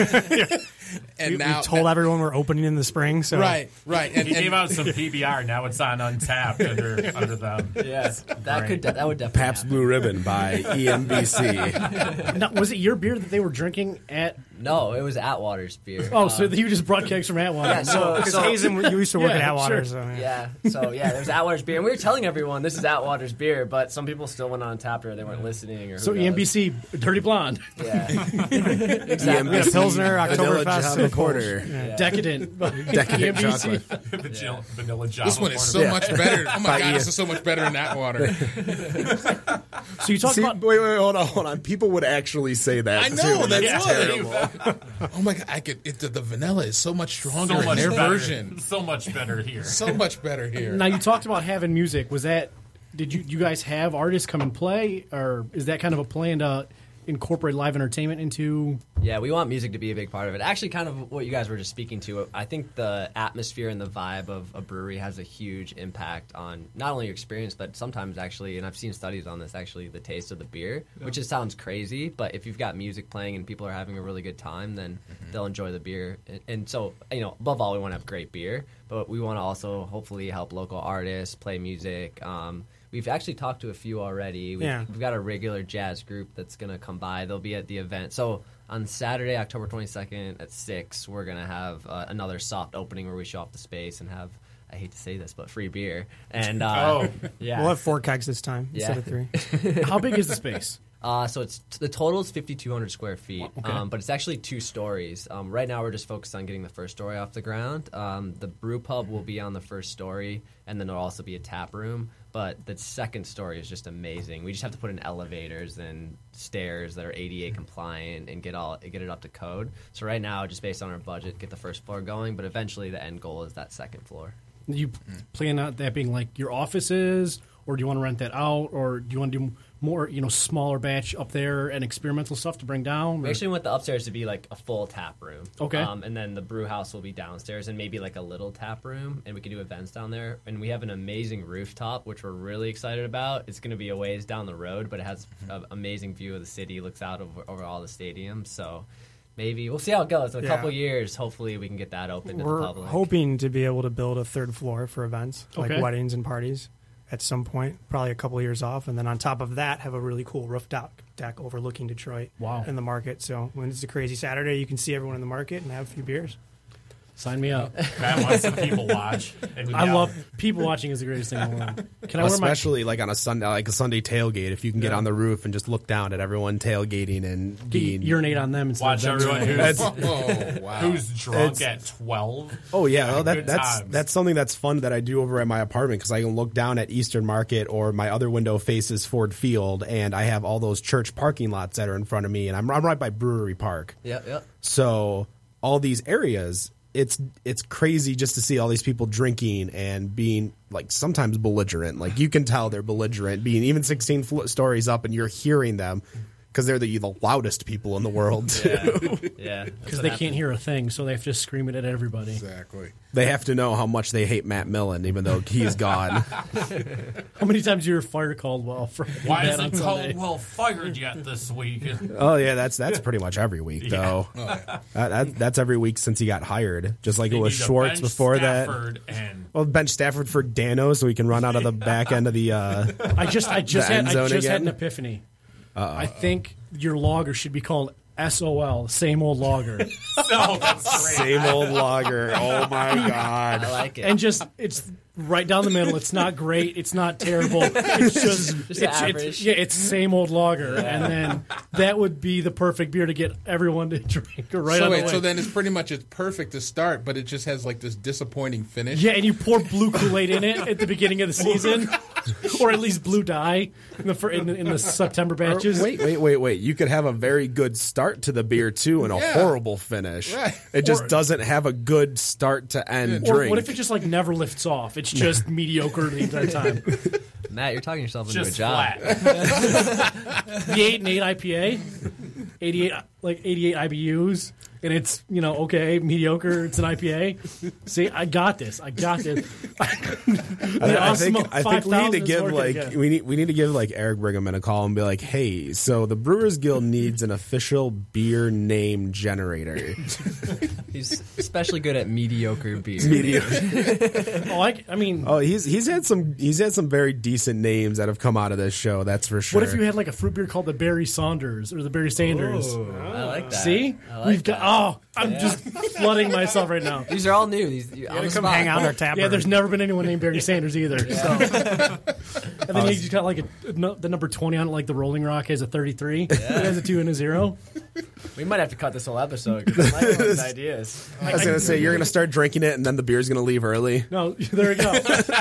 and We, now we told everyone we're opening in the spring. So right, right. And, He and gave out some P B R. Now it's on Untapped under under them. Yes, that could that would definitely Pabst happen. Blue Ribbon by E M B C. Now, was it your beer that they were drinking at? No, it was Atwater's beer. Oh, so you just brought kegs from Atwater. yeah, so, because so Hazen, you used to work Yeah, at Atwater. sure. So, yeah. yeah, so yeah, there's Atwater's beer, and we were telling everyone this is Atwater's beer, but some people still went on tap or they weren't listening. Or So who E M B knows. C, Dirty Blonde, yeah, E We had a Pilsner, Vanilla Oktoberfest, Java and Porter. Yeah. Decadent, Decadent E M B C. chocolate. Vanilla, vanilla Java. this one is so Porter. much better. Oh my By god, Ian. this is so much better than that water. So you talk See, about wait, wait, hold on, hold on. People would actually say that. I know, too. that's Yeah. terrible. Oh my god, I could. It, the, the vanilla is so much stronger So in much their better. version. So much better here. So much better here. now you talked about having music. Was that? Did you you guys have artists come and play, or is that kind of a plan to incorporate live entertainment into? yeah. We want music to be a big part of it. Actually, kind of what you guys were just speaking to. I think the atmosphere and the vibe of a brewery has a huge impact on not only your experience, but sometimes actually, and I've seen studies on this. Actually, the taste of the beer, which just sounds crazy, but if you've got music playing and people are having a really good time, then they'll enjoy the beer. And, and so, you know, above all, we want to have great beer, but we want to also hopefully help local artists play music. Um, We've actually talked to a few already. We've, Yeah. we've got a regular jazz group that's going to come by. They'll be at the event. So on Saturday, October twenty-second at six, we're going to have uh, another soft opening where we show off the space and have, I hate to say this, but free beer. And uh, Oh. yeah. We'll have four kegs this time Yeah. instead of three. How big is the space? Uh, so it's the total is fifty-two hundred square feet, Okay. um, but it's actually two stories. Um, right now, we're just focused on getting the first story off the ground. Um, the brew pub will be on the first story, and then there'll also be a tap room. But the second story is just amazing. We just have to put in elevators and stairs that are A D A compliant and get all get it up to code. So right now, just based on our budget, get the first floor going. But eventually, the end goal is that second floor. Do you plan on that being like your offices, or do you want to rent that out, or do you want to do more, you know, smaller batch up there and experimental stuff to bring down? We or- actually want the upstairs to be like a full tap room. Okay. Um, and then the brew house will be downstairs and maybe like a little tap room, and we can do events down there. And we have an amazing rooftop, which we're really excited about. It's going to be a ways down the road, but it has an amazing view of the city, looks out over, over all the stadiums. So maybe we'll see how it goes. In a Yeah. couple years, hopefully we can get that open to We're the public. hoping to be able to build a third floor for events like Okay. weddings and parties at some point, probably a couple of years off, and then on top of that, have a really cool roof deck, deck overlooking Detroit Wow. and the market. So when it's a crazy Saturday, you can see everyone in the market and have a few beers. Sign me up. Matt wants some people watch. And I yeah. love people watching is the greatest thing in the world. Can I wear my Especially like on a Sunday, like a Sunday tailgate, if you can get on the roof and just look down at everyone tailgating and being urinate on them instead watch of them everyone doing it? who's, Oh, wow. who's drunk It's- at twelve. Oh yeah, well, that, Good that's times. that's something that's fun that I do over at my apartment because I can look down at Eastern Market or my other window faces Ford Field, and I have all those church parking lots that are in front of me, and I'm, I'm right by Brewery Park. Yep, yep. So all these areas, it's it's crazy just to see all these people drinking and being like sometimes belligerent. Like you can tell they're belligerent, being even sixteen fl- stories up, and you're hearing them because they're the, the loudest people in the world too. Yeah, yeah. Because they can't hear a thing, so they have to just scream it at everybody. Exactly. They have to know how much they hate Matt Millen, even though he's gone. How many times you were fire called well for Why that on isn't Sunday? Caldwell fired yet this week? Oh yeah, that's that's pretty much every week though. That, that, that's every week since he got hired. Just like They it was need to Schwartz bench before Stafford And that. Well, bench Stafford for Dano so he can run out of the back end of the. Uh, I just I just The had end I zone just had again? an epiphany. I think your logger should be called S O L, same old logger. no, that's great. Same old logger. Oh my god. I like it. And just it's right down the middle. It's not great. It's not terrible. It's just, Just it's, it's- average. yeah, it's same old lager, and then that would be the perfect beer to get everyone to drink right so on wait, the way. so then it's pretty much it's perfect to start, but it just has like this disappointing finish. Yeah, and you pour blue Kool-Aid in it at the beginning of the season, or at least blue dye in the fir- in, the- in the September batches. Wait, wait, wait, wait. You could have a very good start to the beer too and a Yeah. horrible finish. Right. It just Or- doesn't have a good start to end Or drink. what if it just like never lifts off? It's just mediocre the entire time. Matt, you're talking yourself into Just a job. flat. The eight and eight I P A, eighty-eight like eighty-eight I B Us, and it's you know okay mediocre. It's an I P A. See, I got this. I got this. I, I think I think we need to give like we need we need to give like Eric Brigham a call and be like, hey, so the Brewers Guild needs an official beer name generator. He's especially good at mediocre beer. Mediocre. Oh, I, I mean, Oh, he's he's had some he's had some very decent names that have come out of this show. That's for sure. what if you had like a fruit beer called the Barry Saunders or the Barry Sanders? I like that. See, I like we've that. got. Oh, I'm just flooding myself right now. These are all new. These you Gotta come hang out in our tap Yeah, room. there's never been anyone named Barry Sanders either. So. And then you just got like a, no, the number twenty on it, like the Rolling Rock has a thirty-three. It has a two and a zero. We might have to cut this whole episode because I might have these ideas. I was gonna say you're gonna start drinking it and then the beer's gonna leave early. No, there you go.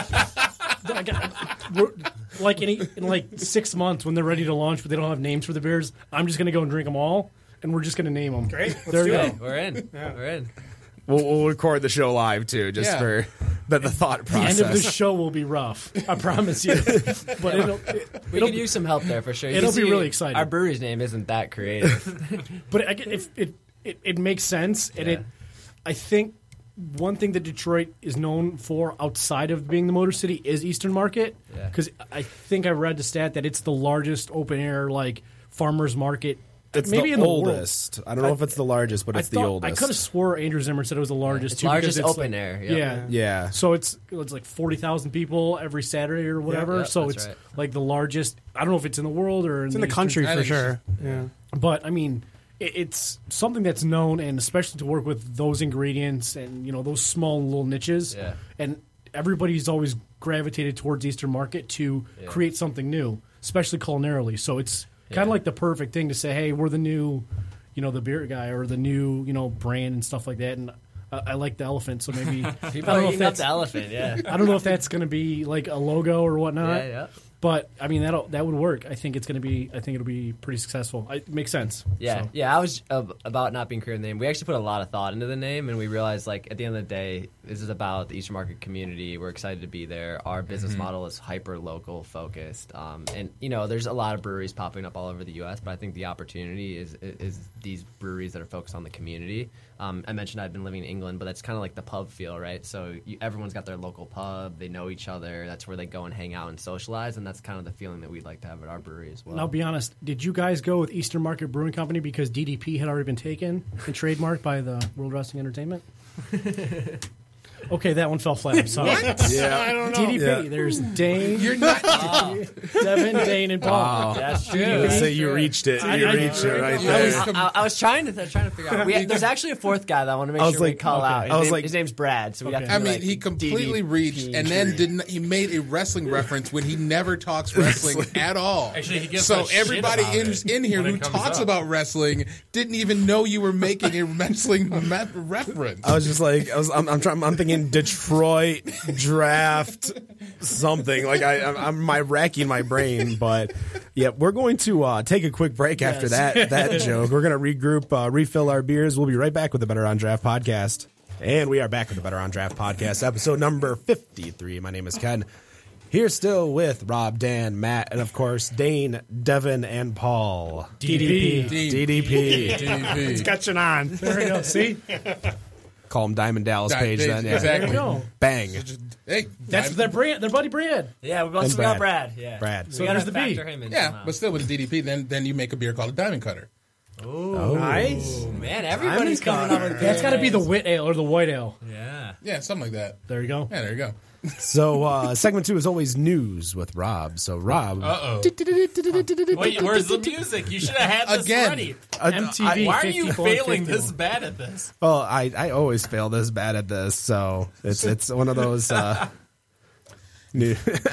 I got- we're- like in, in like six months when they're ready to launch, but they don't have names for the beers, I'm just gonna go and drink them all, and we're just gonna name them. Great. There we Okay, go. we're in. We're in. We'll, we'll record the show live too, just Yeah. for the, the thought The end of process. this show will be rough. I promise you. But it'll, it, We it'll could use some help there for sure. You it'll can be see really exciting. Our brewery's name isn't that creative. But I, get- if it, it it makes sense, and Yeah. it, I think one thing that Detroit is known for outside of being the Motor City is Eastern Market, Yeah. because I think I read the stat that it's the largest open air like farmers market. It's maybe the in the world. oldest. I don't know if it's the largest, but I it's the thought, oldest. I could have swore Andrew Zimmer said it was the largest It's too. largest because it's open like- air, yep. Yeah. Yeah. So it's it's like forty thousand people every Saturday or whatever. yeah, so that's it's right. like the largest. I don't know if it's in the world or in, It's in the Eastern- country I for think sure. Yeah. But I mean, it, it's something that's known, and especially to work with those ingredients and you know those small little niches. Yeah. And everybody's always gravitated towards Eastern Market to Yeah. create something new, especially culinarily. So it's kind of Yeah. like the perfect thing to say, "Hey, we're the new, you know, the beer guy or the new, you know, brand and stuff like that." And I, I like the elephant, so maybe I People don't are know if eating up that's the elephant, yeah. I don't know if that's going to be like a logo or whatnot. Yeah, yeah. But I mean that that would work. I think it's going to be. I think it'll be pretty successful. I, it makes sense. Yeah, So. yeah. I was uh, about not being clear in the name. We actually put a lot of thought into the name, and we realized, like, at the end of the day, this is about the Eastern Market community. We're excited to be there. Our business model is hyper local focused, um, and you know, there's a lot of breweries popping up all over the U S. But I think the opportunity is is these breweries that are focused on the community. Um, I mentioned I've been living in England, but that's kind of like the pub feel, right? So you, everyone's got their local pub. They know each other. That's where they go and hang out and socialize, and that's kind of the feeling that we'd like to have at our brewery as well. Now, be honest. Did you guys go with Eastern Market Brewing Company because D D P had already been taken and trademarked by the World Wrestling Entertainment? Okay, that one fell flat. I'm sorry. Yeah. I don't know. D D P. Yeah. There's Dane, You're not. Devin, Dane, and Paul. That's true. Let's say you reached it. I- You I- reached it right I there. was- I, I was trying to th- trying to figure out. We, there's actually a fourth guy that I want to make I was sure we like- call okay. out. His, I was name- like- his name's Brad, so we have Okay. to. I be mean, like he completely D D P. reached, and then didn't. He made a wrestling reference when he never talks wrestling at all. Actually, he gets so that shit everybody about in, it in here when who it comes talks up. about wrestling didn't even know you were making a wrestling me- reference. I was just like, I was, I'm, I'm trying, I'm thinking Detroit draft something. Like I, I'm, I'm my racking my brain, but yeah, we're going to uh, take a quick break after that that joke. We're going to regroup, uh, refill our beers. We'll be right back with the Better on Draft podcast, and we are back with the Better on Draft podcast, episode number fifty-three. My name is Ken. Here still with Rob, Dan, Matt, and of course Dane, Devin, and Paul. D D P. D D P. It's catching on. There we go. See? Call him Diamond Dallas Di- Page. Page, Then yeah. exactly. There we go. Bang. Hey, That's I'm- their brand, their buddy Brad. Yeah, we both And still got Brad. Brad. Yeah, Brad. So So we gotta there's the B. factor him in. yeah, somehow. but still with D D P, then then you make a beer called a Diamond Cutter. Ooh, Nice. man, everybody's coming up with. That's got to be the wit ale or the white ale. Yeah. Yeah, something like that. There you go. Yeah, there you go. So uh, segment two is always news with Rob. So Rob, Uh-oh. Wait, where's the music? You should have had this Again. ready. M T V. Why are you fifty-four, failing fifty-one. this bad at this? well, I, I always fail this bad at this, so it's it's one of those. Uh, new.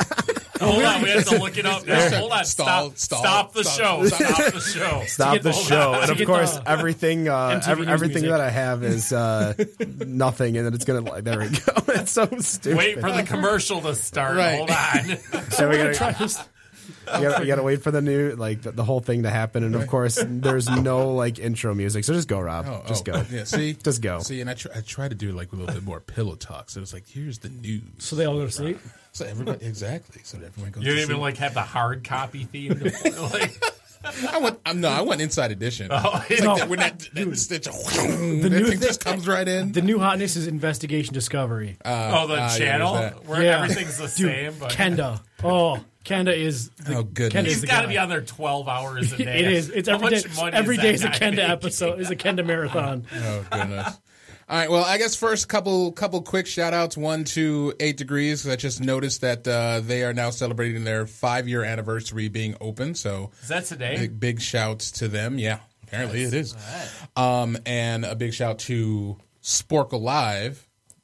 Hold on, we have to look it up now. Hold on, Stall, stop, stall, stop the stall, show, stop. stop the show. Stop the Hold show, on. and of get course the everything uh, M T V every, news everything music. that I have is uh, nothing, and then it's gonna like there we go. It's so stupid. Wait for the commercial to start. Right. Hold on. So we gotta, Try this. you gotta, you gotta wait for the new like the, the whole thing to happen, and of course there's no like intro music. So just go, Rob. Oh, just oh, go. Yeah, see, Just go. See, and I try, I try to do like a little bit more pillow talk. So it's like, here's the news. So they all go to sleep. So everybody, exactly. So that everyone goes. You to didn't even sleep. like have the hard copy theme. Like, I went. I'm no. I went inside edition. Oh, It's no. like that, when that, that, stitch, that new thing just comes right in. The new hotness is Investigation Discovery. oh, the ah, yeah, channel there's that. where Yeah. everything's the Dude, same. But Kenda. Oh, Kenda is. The, Oh, goodness. Kenda is he's the got to guy. be on there twelve hours a day. It is. It's How every day. much money Every is day that is a guy Kenda making? episode. Is a Kenda marathon. Oh goodness. All right. Well, I guess first couple couple quick shout outs. One to Eight Degrees. I just noticed that uh, they are now celebrating their five year anniversary being open. So Is that today? big big shouts to them. Yeah, apparently it is. Um, and a big shout to Sporkle Live.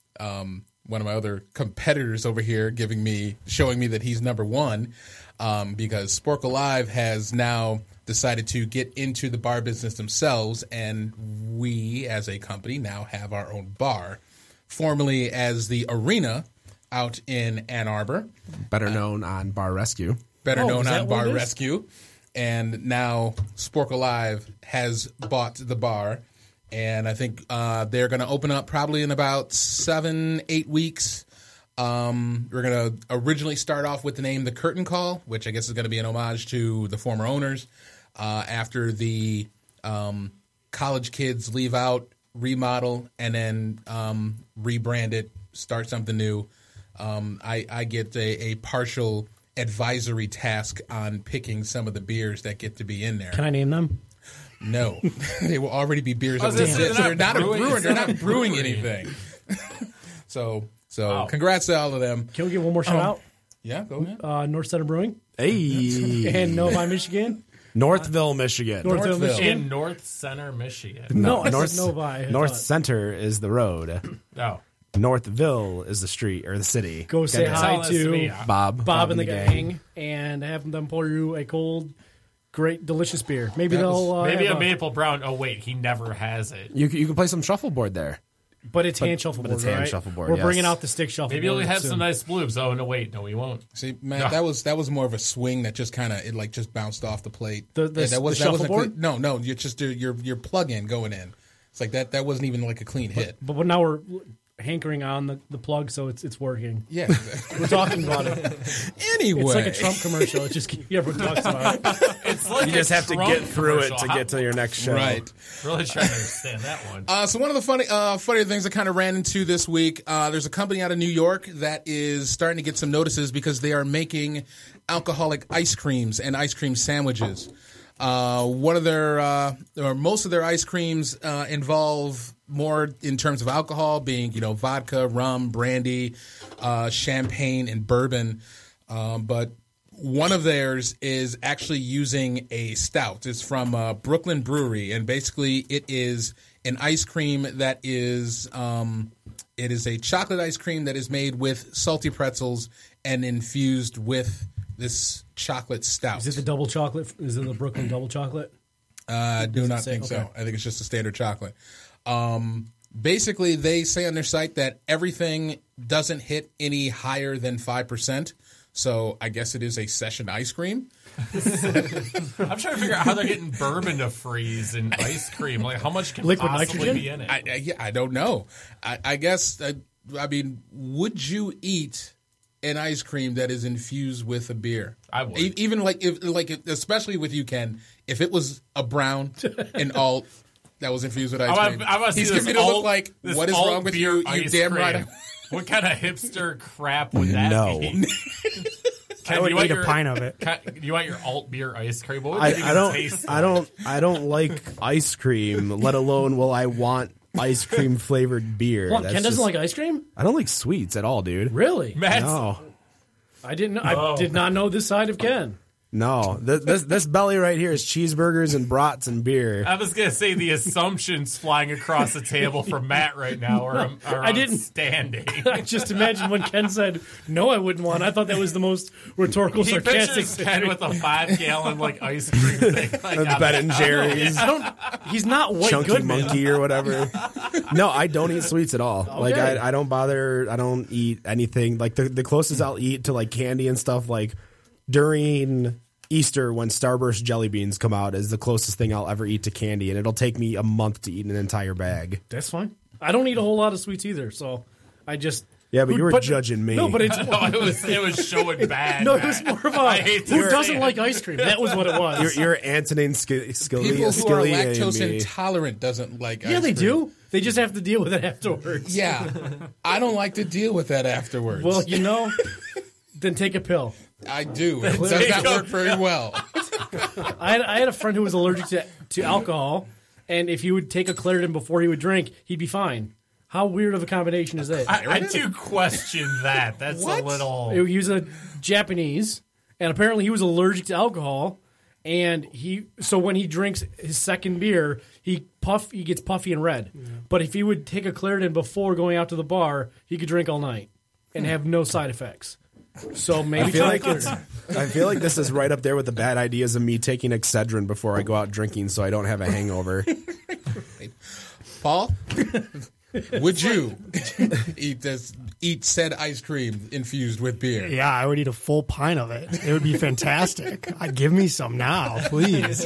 Um, one of my other competitors over here giving me showing me that he's number one. Um, because Sporkle Live has now decided to get into the bar business themselves, and we, as a company, now have our own bar, formerly as the Arena out in Ann Arbor, Better known on Bar Rescue. better Oh, known is that on what Bar it is? Rescue. And now Sporkle Live has bought the bar, and I think uh, they're going to open up probably in about seven, eight weeks. Um, we're going to originally start off with the name The Curtain Call, which I guess is going to be an homage to the former owners. Uh, after the um, college kids leave out, remodel, and then um, rebrand it, start something new, um, I, I get a, a partial advisory task on picking some of the beers that get to be in there. Can I name them? No, they will already be beers. I That was will gonna say, exist. So they're they're not not a brewing- brewer. it's They're not not a brewing brewery. anything. so, so Wow. congrats to all of them. Can we get one more shout out? Yeah, go ahead. Uh, North Center Brewing Hey, and Novi, Michigan. Northville, Michigan. Northville, Northville. Michigan. In North Center, Michigan. No, I North, said Novi. I North thought. Center is the road. No. Northville is the street or the city. Go say Get it? hi Tell this to me. to Bob, Bob and the gang, and have them pour you a cold, great, delicious beer. Maybe That was- they'll uh, Maybe have a maple brown. Oh wait, he never has it. You can- you can play some shuffleboard there. but it's hand shuffleboard. but it's hand right? shuffleboard, We're yes. bringing out the stick shuffleboard. Maybe he'll have soon. some nice bloobs. Oh no, wait, no, he won't. See, Matt, No. that was that was more of a swing that just kind of it like just bounced off the plate. The- the- Yeah, that was the that wasn't shuffleboard? clean- no, no, you're just your your, your plug in going in. It's like that. That wasn't even like a clean hit. But now we're hankering on the, the plug, so it's it's working. Yeah. We're talking about it. anyway, It's like a Trump commercial. It just everyone talks about it. It's like You just a have to Trump get through it commercial. to get to your next show. right. Really trying to understand that one. Uh, so one of the funny, uh, funnier things I kind of ran into this week, uh, there's a company out of New York that is starting to get some notices because they are making alcoholic ice creams and ice cream sandwiches. Uh, one of their, uh, or most of their ice creams uh, involve more in terms of alcohol, being, you know, vodka, rum, brandy, uh, champagne, and bourbon. Um, but one of theirs is actually using a stout. It's from uh, Brooklyn Brewery, and basically it is an ice cream that is um, it is a chocolate ice cream that is made with salty pretzels and infused with this chocolate stout. Is it the double chocolate? Is it the Brooklyn double chocolate? Uh, I do not say? think Okay. so. I think it's just a standard chocolate. Um, basically, they say on their site that everything doesn't hit any higher than five percent. So I guess it is a session ice cream. I'm trying to figure out how they're getting bourbon to freeze and ice cream. Like, how much can Liquid possibly nitrogen? be in it? I, I, yeah, I don't know. I, I guess, uh, I mean, would you eat an ice cream that is infused with a beer? I would. E- even like, if, like, especially with you, Ken, if it was a brown and alt that was infused with ice I cream, want, I want to see he's this giving me to alt, look like, this what is alt wrong with beer you? You ice damn cream. right. I'm- What kind of hipster crap would that No. be? Ken, I would you want eat a your- pint of it. Ken, you want your alt beer ice cream? What would I, it even I don't. taste I like? don't. I don't like ice cream. Let alone will I want ice cream flavored beer. Hold on, That's Ken doesn't just- like ice cream? I don't like sweets at all, dude. Really? Matt's- No, I didn't. Know, I Oh. did not know this side of Ken. no. This, this this belly right here is cheeseburgers and brats and beer. I was gonna say the assumptions flying across the table from Matt right now are, are I didn't- outstanding. I just imagined when Ken said, no, I wouldn't want. I thought that was the most rhetorical, He sarcastic pictures Ken with a five gallon like ice cream thing. Like, And I'm- Ben and Jerry's, I don't. He's not white Chunky good man. Monkey or whatever. No, I don't eat sweets at all. Like Okay. I, I don't bother. I don't eat anything. Like the the closest I'll eat to like candy and stuff like during Easter when Starburst jelly beans come out is the closest thing I'll ever eat to candy, and it'll take me a month to eat an entire bag. That's fine. I don't eat a whole lot of sweets either, so I just. Yeah, but you were but- judging me. No, but it's. No, it was it was showing bad. No, it was more of a I hate to who say doesn't it. like ice cream. That was what it was. You're, you're Antonin Scalia. People who are Scalia lactose me. intolerant doesn't like yeah, ice they cream. do. They just have to deal with it afterwards. Yeah. I don't like to deal with that afterwards. Well, you know, then take a pill. I do. It does not work very well. I had, I had a friend who was allergic to, to alcohol, and if he would take a Claritin before he would drink, he'd be fine. How weird of a combination is that? I, I do question that. That's What? a little. He was a Japanese, and apparently he was allergic to alcohol. And he, so when he drinks his second beer, he puff, he gets puffy and red. But if he would take a Claritin before going out to the bar, he could drink all night and have no side effects. So maybe I feel try like it's. Claritin. I feel like this is right up there with the bad ideas of me taking Excedrin before I go out drinking, so I don't have a hangover. Paul, would you eat this, eat said ice cream infused with beer? Yeah, I would eat a full pint of it. It would be fantastic. I'd give me some now, please.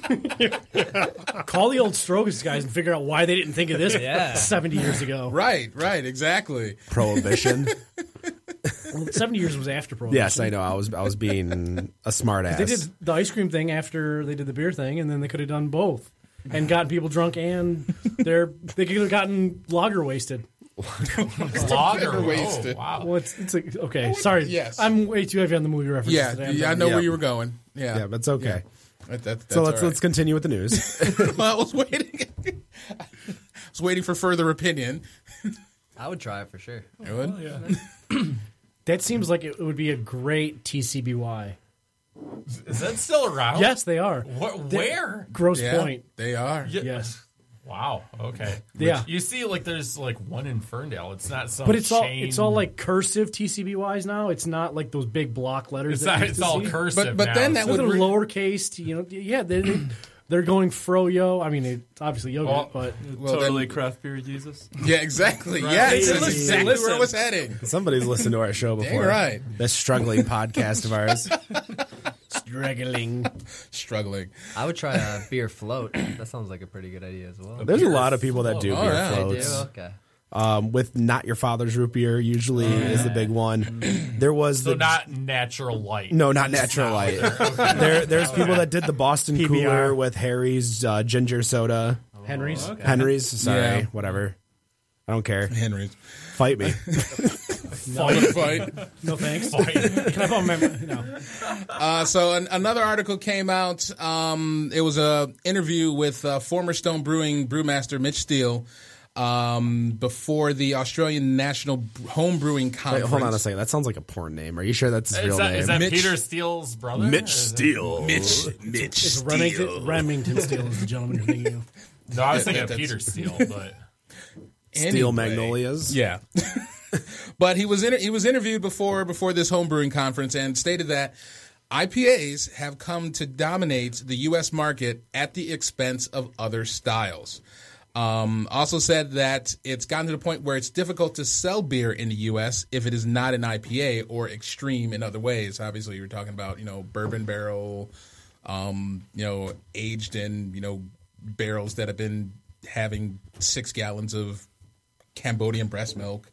Call the old Strogas guys and figure out why they didn't think of this Yeah. seventy years ago. Right, right, exactly. Prohibition. Well, seventy years was after Prohibition. Yes, I know. I was. I was being a smart ass. They did the ice cream thing after they did the beer thing, and then they could have done both and gotten people drunk, and they're they could have gotten lager wasted. Lager. Never wasted. Oh, wow. Well, it's, it's a, okay. Sorry, yes. I'm way too heavy on the movie references Yeah, today. I'm yeah, I done. know Yeah. where you were going. Yeah, Yeah, that's okay. That, that, that's So let's all right. let's continue with the news. Well, I was waiting. I was waiting for further opinion. I would try it for sure. I would. That seems like it would be a great T C B Y. Is that still around? Yes, they are. Wh- where? Gross Yeah, Point. they are. Yeah. Yes. Wow. Okay. Yeah. You see, like, there's like one in Ferndale. It's not some. But it's all chain. it's all like cursive T C B Ys now. It's not like those big block letters. It's that not. you used It's to all see. cursive. But- but now. then that So would they're re- lowercase. You know, yeah, they, they, they're going froyo. I mean, it's obviously yogurt, Well, but Well, totally then- craft beer Jesus. Yeah, exactly. Right. Yes, Hey, that's listen, exactly listen. where I was heading. Somebody's listened to our show Dang before. right. This struggling podcast of ours. struggling. Struggling. I would try a beer float. That sounds like a pretty good idea as well. There's a lot of people that do Oh, beer yeah. They do? floats. Okay. Um, with not your father's root beer usually is the big one. There was so the not natural light. no, not natural light. there, there's people that did the Boston P B R. Cooler with Harry's uh, ginger soda. Henry's. Henry's, sorry, Yeah. whatever. I don't care. Henry's. Fight me. Fight. Fight. No thanks. Fight. Can I phone member? No. Uh, so an, another article came out. Um, it was a interview with uh, former Stone Brewing brewmaster Mitch Steele. um, before the Australian National Home Brewing Wait, Conference. hold on a second. That sounds like a porn name. Are you sure that's his Is real that, name? is that Mitch- Peter Steele's brother? Mitch Is it- Steele. Mitch, Mitch It's Steele. Remington, Remington Steele is the gentleman you're thinking of. No, I was thinking of That's- Peter Steele, but Steel Anyway. Magnolias. Yeah. But he was inter- he was interviewed before before this homebrewing conference and stated that I P As have come to dominate the U S market at the expense of other styles. Um, also said that it's gotten to the point where it's difficult to sell beer in the U S if it is not an I P A or extreme in other ways. Obviously, you're talking about, you know, bourbon barrel, um, you know, aged in, you know, barrels that have been having six gallons of Cambodian breast milk.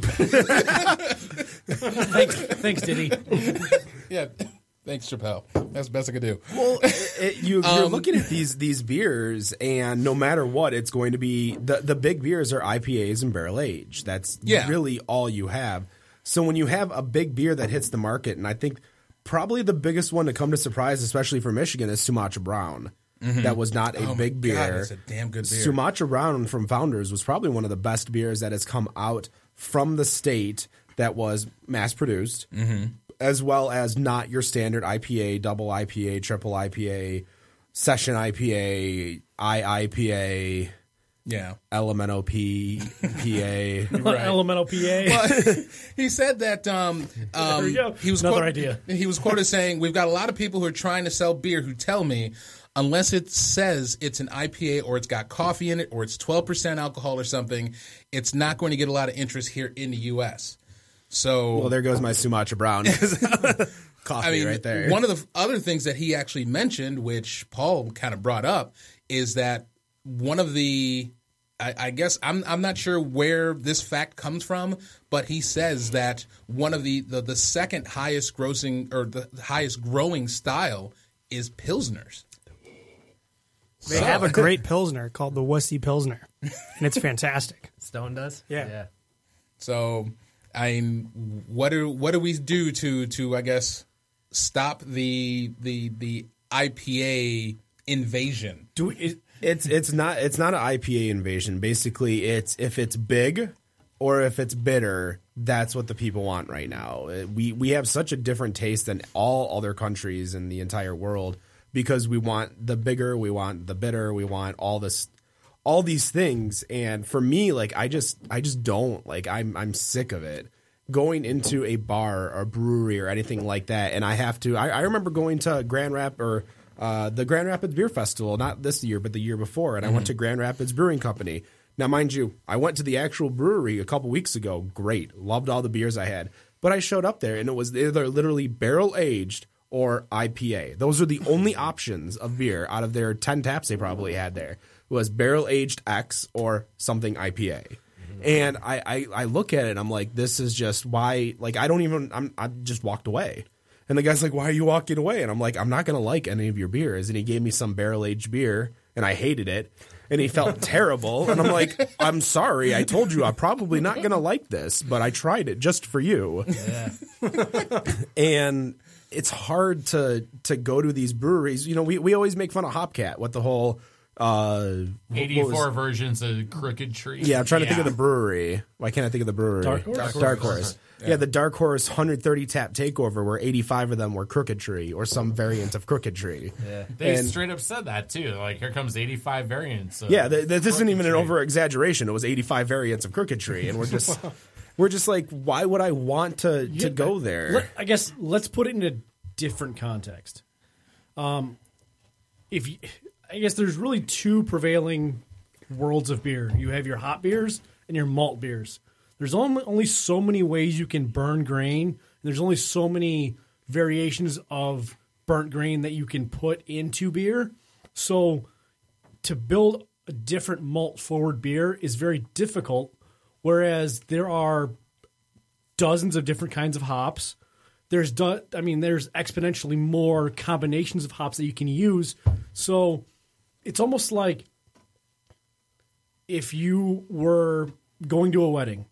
Thanks, thanks, Diddy. Yeah. Thanks, Chappelle. That's the best I could do. Well, it, you, you're looking at these these beers, and no matter what, it's going to be the the big beers are I P As and barrel aged. That's Yeah. really all you have. So when you have a big beer that hits the market, and I think probably the biggest one to come to surprise, especially for Michigan, is Sumatra Brown. That was not a Oh my big beer. God, that's a damn good beer. Sumatra Brown from Founders was probably one of the best beers that has come out from the state that was mass produced, mm-hmm. as well as not your standard I P A, double I P A, triple I P A, session I P A, I I P A, Yeah. Elemental P P A. Elemental P A. But he said that um, um, we go. he was Another quote- idea. He was quoted saying, "We've got a lot of people who are trying to sell beer who tell me, unless it says it's an I P A or it's got coffee in it or it's twelve percent alcohol or something, it's not going to get a lot of interest here in the U S" So, Well, there goes my Sumatra Brown. Coffee I mean, right there. one of the other things that he actually mentioned, which Paul kind of brought up, is that one of the, I, I guess I'm I'm not sure where this fact comes from, but he says that one of the the, the second highest grossing or the highest growing style is Pilsners. They have a great Pilsner called the Wussy Pilsner, and it's fantastic. Stone does? Yeah. Yeah. So, I mean, what do what do we do to to I guess stop the the the I P A invasion? Do we, is, It's it's not it's not an I P A invasion. Basically, it's if it's big or if it's bitter, that's what the people want right now. Uh, We we have such a different taste than all other countries in the entire world because we want the bigger, we want the bitter, we want all this all these things. And for me, like I just I just don't like I'm I'm sick of it. Going into a bar or brewery or anything like that, and I have to. I, I remember going to Grand Rap or uh, the Grand Rapids Beer Festival, not this year, but the year before, and I went to Grand Rapids Brewing Company. Now, mind you, I went to the actual brewery a couple weeks ago. Great, loved all the beers I had, but I showed up there, and it was either literally barrel aged or I P A. Those are the only options of beer out of their ten taps they probably had there. It was barrel aged X or something I P A. And I, I, I look at it and I'm like, this is just why, like, I don't even, I'm, I just walked away. And the guy's like, why are you walking away? And I'm like, I'm not going to like any of your beers. And he gave me some barrel aged beer and I hated it. And he felt terrible. And I'm like, I'm sorry. I told you I'm probably not going to like this, but I tried it just for you. Yeah. And it's hard to, to go to these breweries. You know, we, we always make fun of Hopcat with the whole, uh, what eighty-four was- versions of Crooked Tree. Yeah, I'm trying to think of the brewery. Why can't I think of the brewery? Dark Horse? Dark, Dark Horse. Yeah. the Dark Horse one hundred thirty tap takeover where eighty-five of them were Crooked Tree or some variant of Crooked Tree. Yeah. They And- straight up said that too. Like, here comes eighty-five variants. Of Yeah, th- th- this isn't Crooked even an Tree. over exaggeration. It was eighty-five variants of Crooked Tree, and we're just we're just like, why would I want to to go there? let, I guess let's put it in a different context. Um, if you, I guess there's really two prevailing worlds of beer. You have your hop beers and your malt beers. There's only only so many ways you can burn grain. And there's only so many variations of burnt grain that you can put into beer. So to build a different malt forward beer is very difficult. Whereas there are dozens of different kinds of hops. There's, do, I mean, there's exponentially more combinations of hops that you can use. So it's almost like if you were going to a wedding.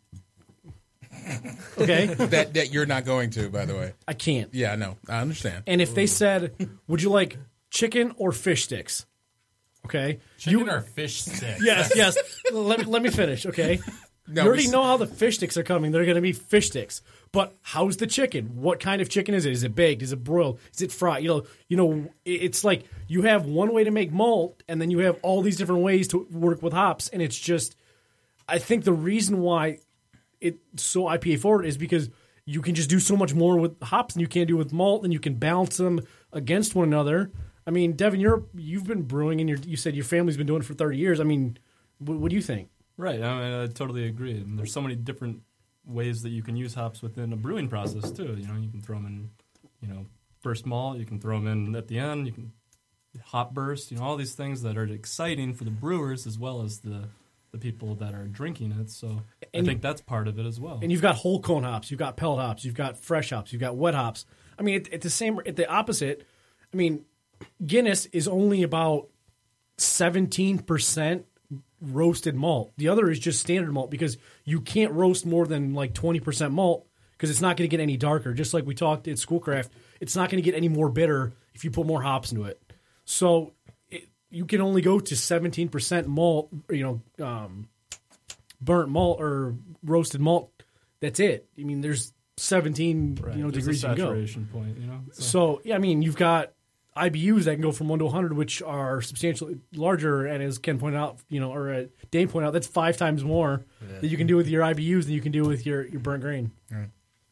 Okay? that that you're not going to, by the way. I can't. Yeah, no, I understand. And if they said, would you like chicken or fish sticks? Okay, Chicken or fish sticks? Yes, yes. let, let me finish, okay? No, you already we- know how the fish sticks are coming. They're going to be fish sticks. But how's the chicken? What kind of chicken is it? Is it baked? Is it broiled? Is it fried? You know, you know. It's like you have one way to make malt, and then you have all these different ways to work with hops. And it's just, I think the reason why it's so I P A forward is because you can just do so much more with hops than you can do with malt, and you can balance them against one another. I mean, Devin, you're you've been brewing, and you're, you said your family's been doing it for thirty years. I mean, what, what do you think? Right. I mean, I totally agree. And there's so many different ways that you can use hops within a brewing process too. You know, you can throw them in, you know, first malt. You can throw them in at the end. You can hop burst. You know, all these things that are exciting for the brewers as well as the the people that are drinking it. So And I think that's part of it as well. And you've got whole cone hops, you've got pellet hops, you've got fresh hops, you've got wet hops. I mean, at, at the same, at the opposite. I mean, Guinness is only about seventeen percent roasted malt. The other is just standard malt because you can't roast more than like twenty percent malt because it's not going to get any darker. Just like we talked at Schoolcraft, it's not going to get any more bitter if you put more hops into it. So it, you can only go to seventeen percent malt, you know, um, burnt malt or roasted malt. That's it. I mean, there's seventeen right. you know There's degrees a you can go. saturation point, you know. So, So, yeah, I mean, you've got I B Us that can go from one to one hundred, which are substantially larger. And as Ken pointed out, you know, or uh, Dane pointed out, that's five times more yeah. that you can do with your I B Us than you can do with your, your burnt grain. Right.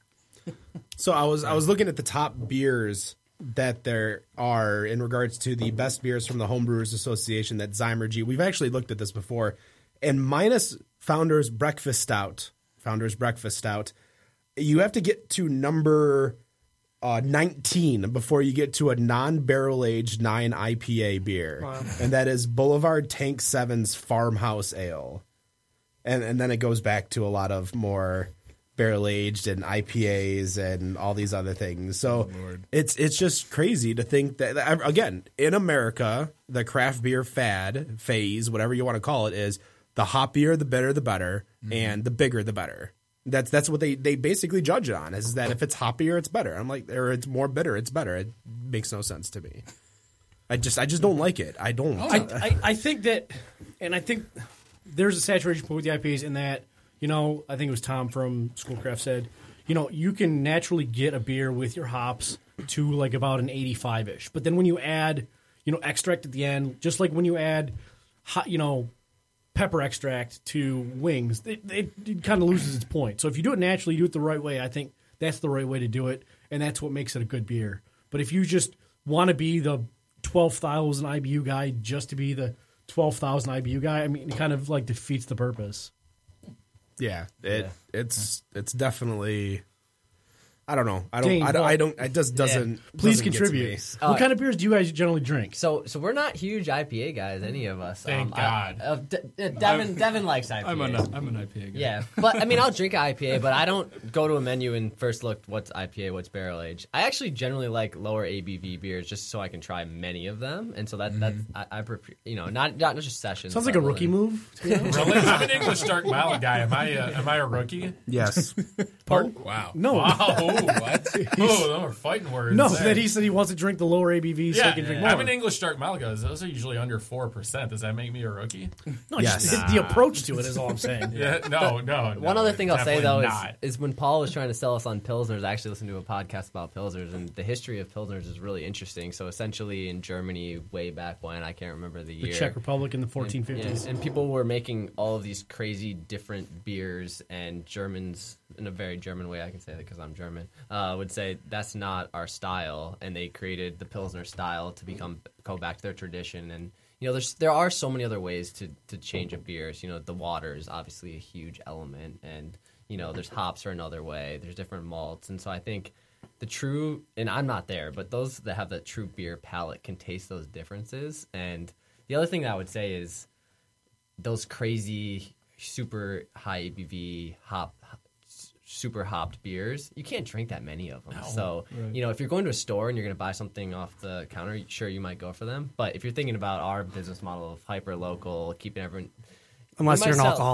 So I was I was looking at the top beers that there are in regards to the best beers from the Homebrewers Association that Zymergy. We've actually looked at this before, and minus Founders Breakfast Stout, Founders Breakfast Stout, you have to get to number uh, nineteen before you get to a non-barrel aged nine I P A beer, wow. and that is Boulevard Tank Seven's Farmhouse Ale, and and then it goes back to a lot of more barrel aged and I P As and all these other things. So oh, it's it's just crazy to think that, again, in America, the craft beer fad phase, whatever you want to call it, is the hoppier the better the better, mm-hmm. and the bigger the better. That's that's what they, they basically judge it on, is that if it's hoppier, it's better. I'm like, or it's more bitter, it's better. It makes no sense to me. I just I just don't like it. I don't. I, I, I think that, and I think there's a saturation point with the I P As in that, you know, I think it was Tom from Schoolcraft said, you know, you can naturally get a beer with your hops to like about an eighty-five-ish. But then when you add, you know, extract at the end, just like when you add, hot, you know, pepper extract to wings, it, it, it kind of loses its point. So if you do it naturally, you do it the right way, I think that's the right way to do it, and that's what makes it a good beer. But if you just want to be the twelve thousand I B U guy just to be the twelve thousand I B U guy, I mean, it kind of like defeats the purpose. Yeah, it yeah. it's it's definitely. I don't know. I don't. Dane, I don't. well, I don't. It just doesn't. Yeah. Please doesn't contribute. Uh, what kind of beers do you guys generally drink? So, so we're not huge I P A guys, any of us. Thank um, God. I, uh, D- D- Devin, Devin likes I P A. I'm an, I'm an I P A guy. Yeah, but I mean, I'll drink I P A, but I don't go to a menu and first look what's I P A, what's barrel aged. I actually generally like lower A B V beers just so I can try many of them, and so that mm-hmm. that's I, I prefer, you know, not not just sessions. Sounds like a rookie really. move. You know? Really? I'm an English dark mild guy. Am I? Uh, am I a rookie? Yes. Pardon? Wow. No. Wow. What? Oh, those are fighting words. No, there. that he said he wants to drink the lower A B Vs so Yeah, he can drink yeah. more. I'm an English dark mild guy. Those are usually under four percent. Does that make me a rookie? No, Yes. just the approach to it is all I'm saying. Yeah. No. No. no One other thing I'll say though is, not. is when Paul was trying to sell us on Pilsners, I actually listened to a podcast about Pilsners, and the history of Pilsners is really interesting. So essentially in Germany, way back when, I can't remember the year. The Czech Republic in the fourteen fifties. And, and people were making all of these crazy different beers, and Germans, in a very German way, I can say that because I'm German, uh, would say that's not our style, and they created the Pilsner style to become go back to their tradition. And you know, there's there are so many other ways to to change a beer. So, you know, the water is obviously a huge element, and you know, there's hops are another way. There's different malts, and so I think the true, and I'm not there, but those that have that true beer palate can taste those differences. And the other thing that I would say is those crazy, super high A B V hop. super hopped beers, you can't drink that many of them. No. So, right. you know, if you're going to a store and you're going to buy something off the counter, sure, you might go for them. But if you're thinking about our business model of hyper local, keeping everyone, unless you you're an sell, alcoholic,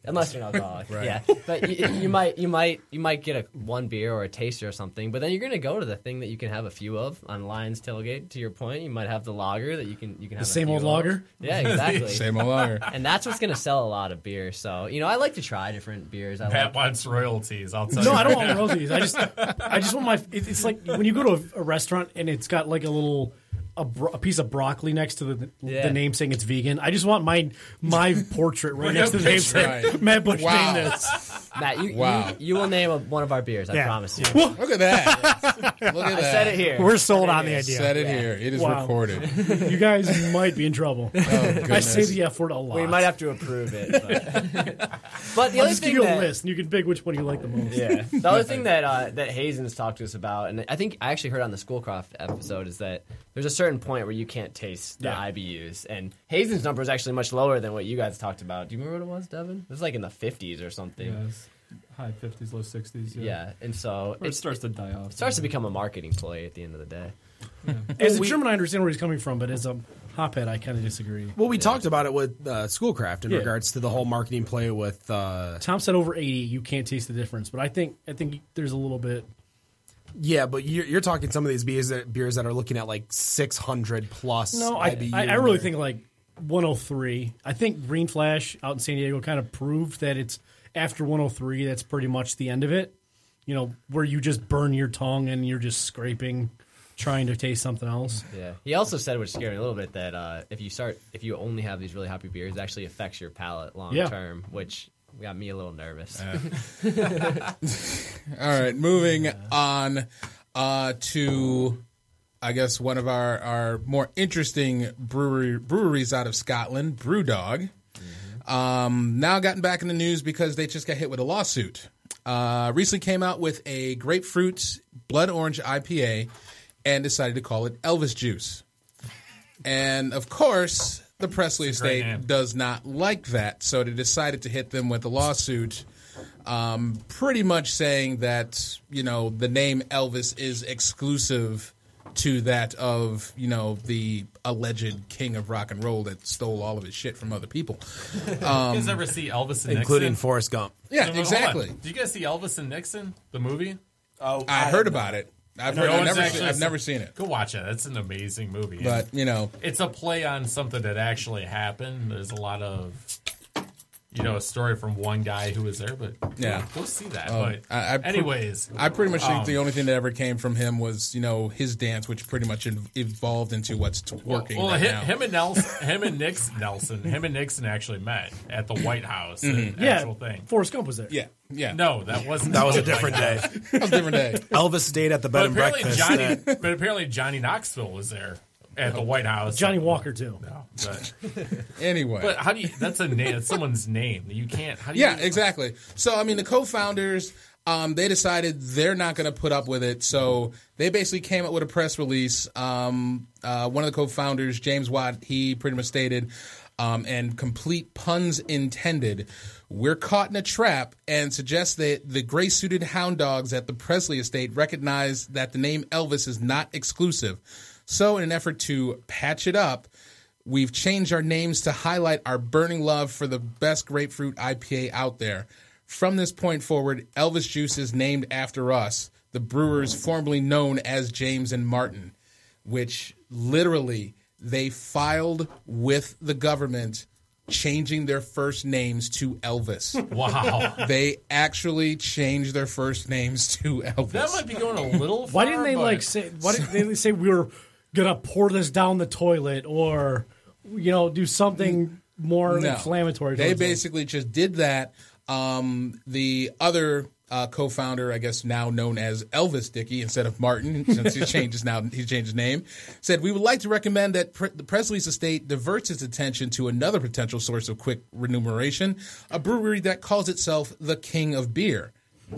Unless you're an alcoholic, Right. yeah. But you, you might, you might, you might get a one beer or a taster or something. But then you're going to go to the thing that you can have a few of on Lions Tailgate. To your point, you might have the lager that you can you can have The a same few old of. lager? Yeah, exactly. Same old lager. And that's what's going to sell a lot of beer. So you know, I like to try different beers. I Pat like. wants royalties. I'll tell No, you. I don't right want now. royalties. I just, I just want my. It, it's like when you go to a, a restaurant and it's got like a little, a, bro, a piece of broccoli next to the Yeah. the name saying it's vegan. I just want my my portrait right next to the name picture. saying Right. Matt Bush Wow. named this. Matt, you, Wow. you you will name a, one of our beers. I Yeah. promise you. Look at that. Look at I that. said it here. We're sold on the here. idea. Said it here. It is Wow. recorded. You guys might be in trouble. Oh, I goodness. say the F word a lot. We might have to approve it. But, but the I'll other just thing give you a that, list, and you can pick which one you like the most. Yeah. The other thing that uh, that Hazen's talked to us about, and I think I actually heard on the Schoolcraft episode, is that there's a certain point where you can't taste the Yeah. I B Us, and Hazen's number is actually much lower than what you guys talked about. Do you remember what it was, Devin? It was like in the fifties or something. Yeah, it's high fifties, low sixties. Yeah, Yeah, and so Or it it starts to die off. it starts to become a marketing ploy at the end of the day. As a German, I understand where he's coming from, but as a hophead, I kind of disagree. Well, we talked about it with uh, Schoolcraft in Yeah. regards to the whole marketing play with. Uh, Tom said over eighty, you can't taste the difference, but I think I think there's a little bit. yeah, but you're, you're talking some of these beers that beers that are looking at like six hundred plus. No, I, I B U. I, I really think like one oh three. I think Green Flash out in San Diego kind of proved that it's after one oh three, that's pretty much the end of it. You know, where you just burn your tongue and you're just scraping, trying to taste something else. Yeah. He also said, which scared me a little bit, that uh, if you start, if you only have these really hoppy beers, it actually affects your palate long Yeah. term, which got me a little nervous. All right, moving on uh, to, I guess, one of our, our more interesting brewery breweries out of Scotland, Brewdog. Um, now gotten back in the news because they just got hit with a lawsuit. Uh, recently came out with a grapefruit blood orange I P A and decided to call it Elvis Juice. And, of course, the Presley It's a great estate name. does not like that, so they decided to hit them with a lawsuit, um, pretty much saying that, you know, the name Elvis is exclusive to that of, you know, the alleged king of rock and roll that stole all of his shit from other people. you guys ever see Elvis and including Nixon? Forrest Gump. Yeah, No, no, hold exactly. on. Did you guys see Elvis and Nixon, the movie? Oh, I heard about it. I've, heard, No I've, one's never, actually seen, I've seen- never seen it. Go watch it. It's an amazing movie. But, you know, it's a play on something that actually happened. There's a lot of, you know, a story from one guy who was there, but Yeah. go see that. Um, but I- I pr- anyways, I pretty much think um, the only thing that ever came from him was, you know, his dance, which pretty much in- evolved into what's t- working Well, right him, now. him and Nelson, him and Nixon, Nelson, him and Nixon actually met at the White House. Mm-hmm. An Yeah, actual thing. Forrest Gump was there. yeah, yeah. No, that wasn't. That was a the White different House. day. That was a different day. Elvis stayed at the bed But and apparently, breakfast. Johnny, uh, but apparently Johnny Knoxville was there at the White House. Johnny Walker too. No, but, Anyway. but how do you? That's a name. That's someone's name. You can't. How do you? Yeah, exactly. So, I mean, the co-founders, um, they decided they're not going to put up with it. So they basically came up with a press release. Um, uh, one of the co-founders, James Watt, he pretty much stated, um, and complete puns intended, we're caught in a trap and suggest that the gray-suited hound dogs at the Presley estate recognize that the name Elvis is not exclusive. So in an effort to patch it up, we've changed our names to highlight our burning love for the best grapefruit I P A out there. From this point forward, Elvis Juice is named after us, the brewers formerly known as James and Martin, which literally they filed with the government changing their first names to Elvis. Wow. They actually changed their first names to Elvis. That might be going a little. Why far, didn't they but- like say? Why didn't they say we were gonna pour this down the toilet or, you know, do something more No. inflammatory? They towards them? basically just did that. Um, the other uh, co-founder, I guess now known as Elvis Dickey instead of Martin, since he changed his now he changed his name, said we would like to recommend that Pre- the Presley's estate diverts its attention to another potential source of quick remuneration, a brewery that calls itself the King of Beer.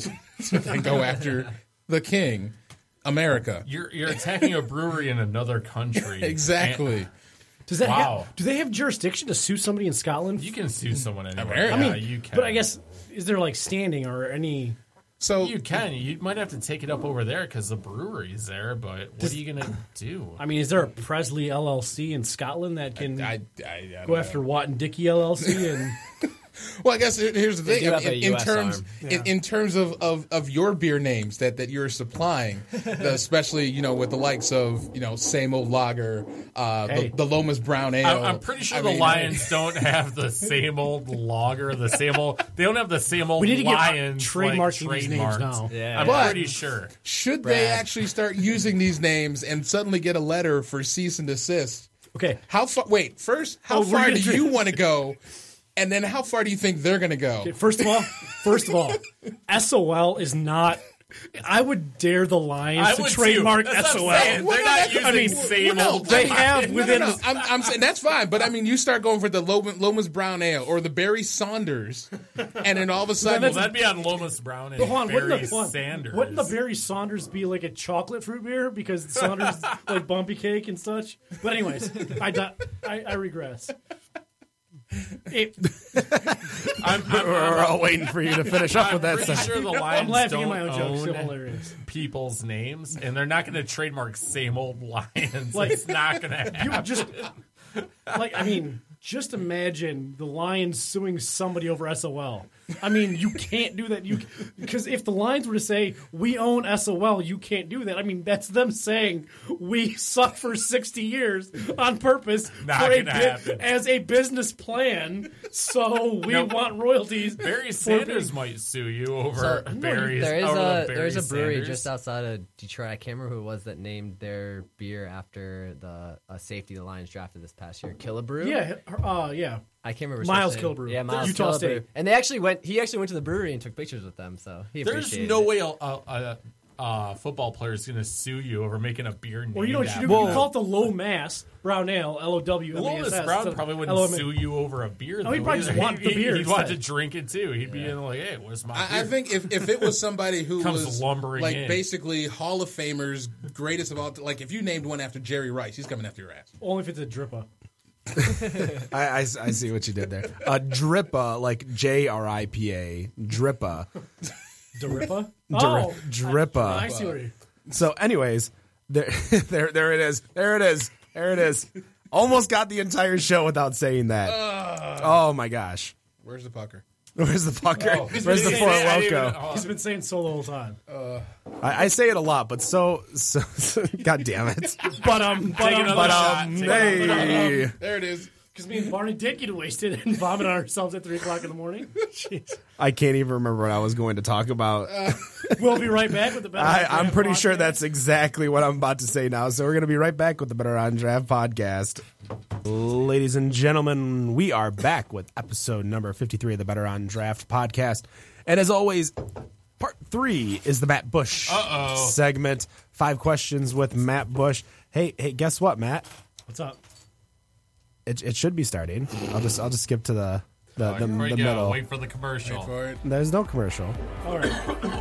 So they go after the King, America. You're you're attacking a brewery in another country. Exactly. And Does that Wow. have, do they have jurisdiction to sue somebody in Scotland? you can sue someone anywhere. Apparently. Yeah, I mean, you can. but I guess is there like standing or any? So you can. You might have to take it up over there because the brewery's there. But what are you gonna do? I mean, is there a Presley L L C in Scotland that can I, I, I don't go know. after Watt and Dickey L L C and Well, I guess here's the They thing. do have In, a in U S terms, arm. in, in terms of, of, of your beer names that, that you're supplying, especially you know with the likes of you know same old lager, uh, Hey. the, the Lomas Brown Ale. I, I'm pretty sure I the mean, Lions don't have the same old lager, the same old. They don't have the same old We need to get Lions trademarking like, these names trademarked. now. Yeah. I'm But- pretty sure. Should they Brad. actually start using these names and suddenly get a letter for cease and desist? Okay. How far? Wait, first, how Oh, we're far gonna do drink- you want to go? And then how far do you think they're going to go? Okay, First of all, first of all, S O L is not. I would dare the Lions I to would trademark too. That's S what O I'm saying. L. They're not using I mean, same no, old. they Lions. have No, within. no, no. I'm, I'm saying that's fine, but I mean, you start going for the Lomas, Lomas Brown Ale or the Barry Saunders, and then all of a sudden, Well, that'd be on Lomas Brown and Hold on, Barry wouldn't the, hold on. Sanders. Wouldn't the Barry Saunders be like a chocolate fruit beer because Saunders like bumpy cake and such? But anyways, I di- I, I regress. It, I'm, I'm, We're I'm, all waiting for you to finish up I'm with that. pretty Stuff. sure the I'm Lions laughing don't at my own jokes. Still own hilarious. people's names, and they're not going to trademark same old Lions. Like- it's not going to happen. You just like I mean, just imagine the Lions suing somebody over S O L. I mean, you can't do that. You because if the Lions were to say we own S O L, you can't do that. I mean, that's them saying we suck for sixty years on purpose Not for a gonna bi- happen. as a business plan. So we No. want royalties. Barry for Sanders being- might sue you over Barry's. There is over a Barry there's a brewery Sanders. just outside of Detroit. I can't remember who it was that named their beer after the uh, safety the Lions drafted this past year. Killebrew. Yeah, uh, yeah. I can't remember. Miles his name. Killebrew. Yeah, Miles Utah Killebrew. State. And they actually went. He actually went to the brewery and took pictures with them. So he There's appreciated no it. way a, a, a, a football player is going to sue you over making a beer named Well, you know what you after do? You them. call it the Low Mass Brown Ale, L O W M A S S. Lomas Brown probably wouldn't L O M A. sue you over a beer. No, he'd though, probably just either. want the He- beer He'd want to instead. drink it too. He'd be in like, "Hey, where's my beer?" I, I think if, if it was somebody who Comes was lumbering like in. basically Hall of Famers, greatest of all, like if you named one after Jerry Rice, he's coming after your ass. Only if it's a dripper. I, I, I see what you did there. A drippa, like J R I P A, drippa. Drippa? Dri- Oh, drippa. I, I see what you So, anyways, there, there, there it is. There it is. There it is. Almost got the entire show without saying that. Oh my gosh. Where's the pucker? Where's the fucker? Oh, Where's the I Four didn't even- Loco? oh, He's been saying so the whole time. I, I say it a lot, but so, so, so God damn it. But um, but Take um, another But shot. um, Take hey. There it is. because me and Barney did get wasted and vomit on ourselves at three o'clock in the morning. Jeez. I can't even remember what I was going to talk about. We'll be right back with the better. I, On I'm Draft pretty sure podcast. that's exactly what I'm about to say now. So we're going to be right back with the Better on Draft podcast. Ladies and gentlemen, we are back with episode number fifty-three of the Better on Draft podcast. And as always, part three is the Matt Bush Uh-oh. segment. Five questions with Matt Bush. Hey, hey, guess what, Matt? What's up? It, it should be starting. I'll just I'll just skip to the the, the, Here we the go. middle. Wait for the commercial. For it. There's no commercial. All right.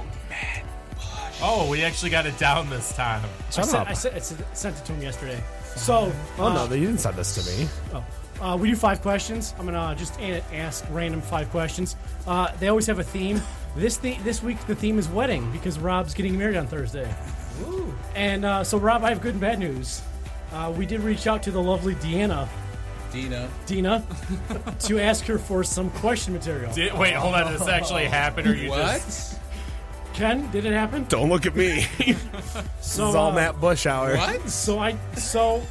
Oh, we actually got it down this time. I Shut sent, up. I sent, I sent sent it to him yesterday. So, Oh uh, no, you didn't send this to me. Oh. Uh, we do five questions. I'm gonna just a- ask random five questions. Uh, they always have a theme. This the- this week the theme is wedding because Rob's getting married on Thursday. Ooh. And uh, so, Rob, I have good and bad news. Uh, we did reach out to the lovely Deanna, Dina. Dina, to ask her for some question material. Did, wait, hold on. Did this actually happen, or you What? just? Ken, did it happen? Don't look at me. So, It's all uh, Matt Bush hour. What? So I so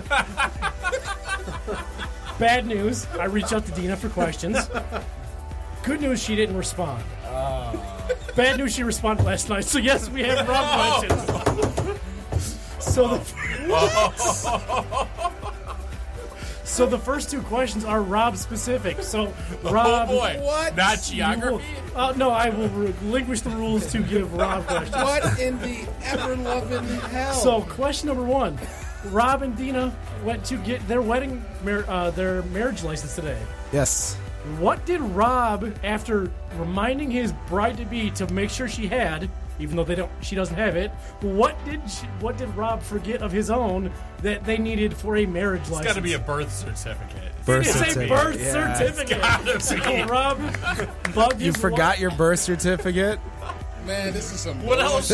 bad news. I reached out to Dina for questions. Good news, she didn't respond. Bad news, she responded last night. So yes, we have Rob questions. So the so the first two questions are Rob specific. So Rob, Oh boy! What? Not you will- geography. uh, no, I will relinquish the rules to give Rob questions. What in the ever loving hell? So, question number one: Rob and Dina went to get their wedding, mar- uh, their marriage license today. Yes. What did Rob, after reminding his bride to be to make sure she had, even though they don't, she doesn't have it, what did she, what did Rob forget of his own that they needed for a marriage It's license? got to be a birth certificate. Birth It's a certificate. birth Yeah. certificate. Gotta So be. Rob, bugged You his forgot your birth certificate? Man, this is some What else?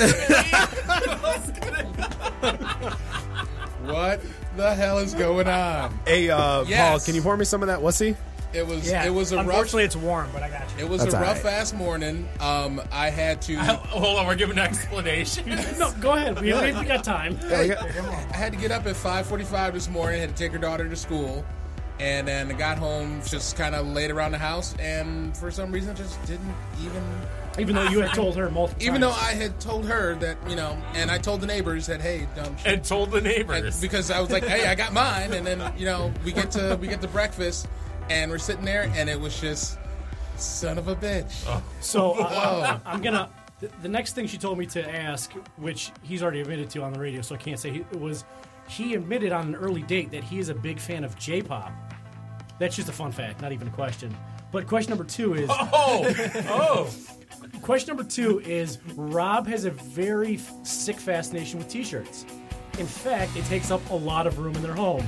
What the hell is going on? Hey, uh, Yes. Paul, can you pour me some of that wussy? It was. Yeah. It was a Unfortunately, rough. it's warm, but I got you. It was That's a all rough right. ass morning. Um, I had to. Hold on, we're giving an explanation. No, go ahead. We, we we got time. I had to get up at five forty-five this morning. Had to take her daughter to school, and then I got home, just kind of laid around the house, and for some reason, just didn't even. Even though you had told her multiple Even though times. I had told her that, you know, and I told the neighbors that, hey, don't. And told the neighbors. And because I was like, hey, I got mine, and then you know we get to we get to breakfast, and we're sitting there, and it was just son of a bitch. Oh. So uh, I'm gonna. The, the next thing she told me to ask, which he's already admitted to on the radio, so I can't say he, it was. He admitted on an early date that he is a big fan of J-pop. That's just a fun fact, not even a question. But question number two is. Oh, oh. Question number two is Rob has a very f- sick fascination with T-shirts. In fact, it takes up a lot of room in their home.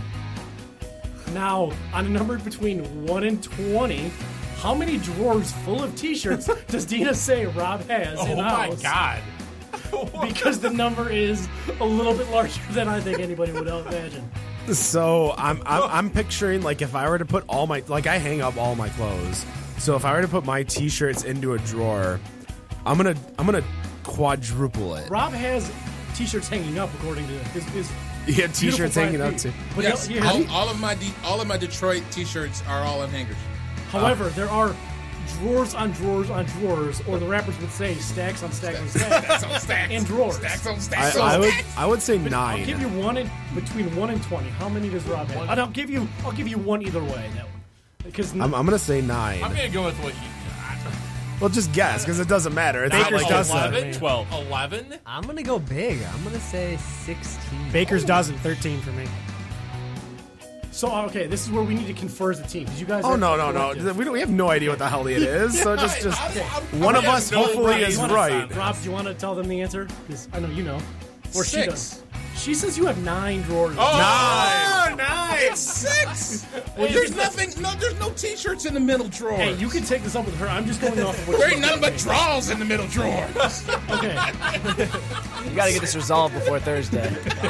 Now, on a number between one and twenty, how many drawers full of T-shirts does Dina say Rob has Oh in the my house? God. Because the number is a little bit larger than I think anybody would imagine. So I'm, I'm I'm picturing like if I were to put all my like I hang up all my clothes. So if I were to put my T-shirts into a drawer, I'm gonna I'm gonna quadruple it. Rob has T-shirts hanging up according to his. his Yeah, T-shirts beautiful hanging up five too. feet. But Yes, he has- all, all of my De- all of my Detroit T-shirts are all in hangers. However, there are drawers on drawers on drawers, or the rappers would say stacks on stacks on stacks, Stacks on stacks. in drawers. Stacks on I, stacks I on would stacks. I would say I'll nine. give you one in between one and twenty. How many does Rob have? I'll give you. I'll give you one either way. That because I'm, I'm gonna say nine. I'm going to go with what you Well, just guess because it doesn't matter. It's not Baker's like dozen. a- eleven? twelve. eleven? I'm gonna go big. I'm gonna say sixteen. Baker's dozen, thirteen for me. so okay. This is where we need to confer as a team because you guys. Oh are no no collective. no! We don't. We have no idea what the hell it is. So just just one of have us no hopefully right. is You wanna right. Rob, do you want to tell them the answer? Because I know you know. Or she Six. does. She says you have nine drawers. Oh, It's six. Well, you there's can- nothing. No, there's no T-shirts in the middle drawer. Hey, you can take this up with her. I'm just going off of what There she ain't nothing but drawers in the middle drawer. Okay. You got to get this resolved before Thursday.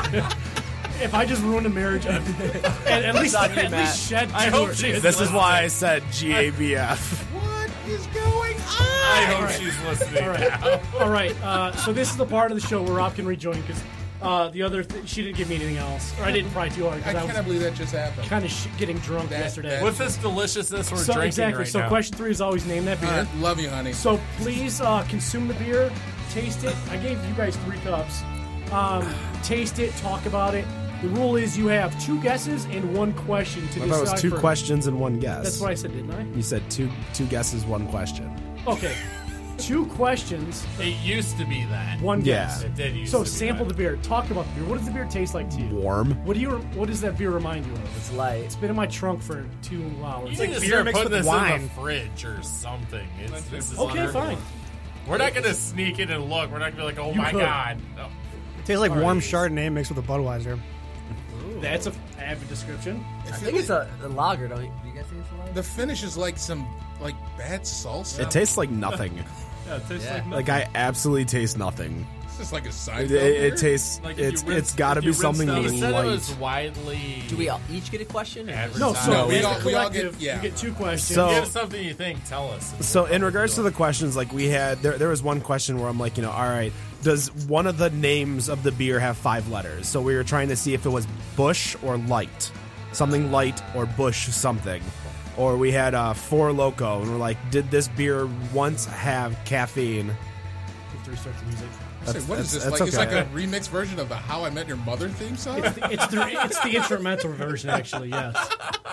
If I just ruined a marriage, and at least on you, at Matt. least shed. I two hope or- she's This is why I said G A B F. What is going on? I hope she's listening All right. All right. Uh, so this is the part of the show where Rob can rejoin because uh, the other th- she didn't give me anything else, or I didn't probably too hard I because I, cannot was believe that just happened. kind of sh- getting drunk That- yesterday. that- With this deliciousness we're so drinking exactly. right so now. question three is always name that beer. Uh, love you, honey. So please uh, consume the beer, taste it. I gave you guys three cups. Um, taste it, talk about it. The rule is you have two guesses and one question to I thought it was two decipher. questions and one guess. That's what I said, didn't I? You said two two guesses, one question. Okay. Two questions, It used to be that. one Yeah. guess. It did used So to be sample that. the beer. Talk about the beer. What does the beer taste like to you? Warm. What do you? What does that beer remind you of? It's light. It's been in my trunk for two hours. You need to beer start mixed putting with this in wine. the fridge or something. It's, this is Okay, unreal. fine. We're not going to sneak in and look. We're not going to be like, oh my could. God. No. It tastes like warm Chardonnay mixed with a Budweiser. That's a avid description. I think it's a, a lager. Don't you? Do you guys think it's a lager? The finish is like some like bad salsa. It tastes like nothing. Yeah, it tastes Yeah. like Like I absolutely taste nothing. It's just like a Seinfeld It, beer. it tastes. Like if you it's rinse- it's got to if be you rinse something down You the- said it light. was widely. Do we all each get a question? or- Advertised. No, so No, we as a all- we all get- collective, yeah. you get two questions. So- Give something you think. Tell us. So in regards to the questions, like we had, there there was one question where I'm like, you know, all right, does one of the names of the beer have five letters? So we were trying to see if it was Bush or Light, something light or Bush something, or we had uh, Four Loko, and we're like, did this beer once have caffeine? Three starts of music. I say, what is this? That's- Like it's that's like a okay. remix version of the How I Met Your Mother theme song. It's the, it's the it's the instrumental version, actually. Yes.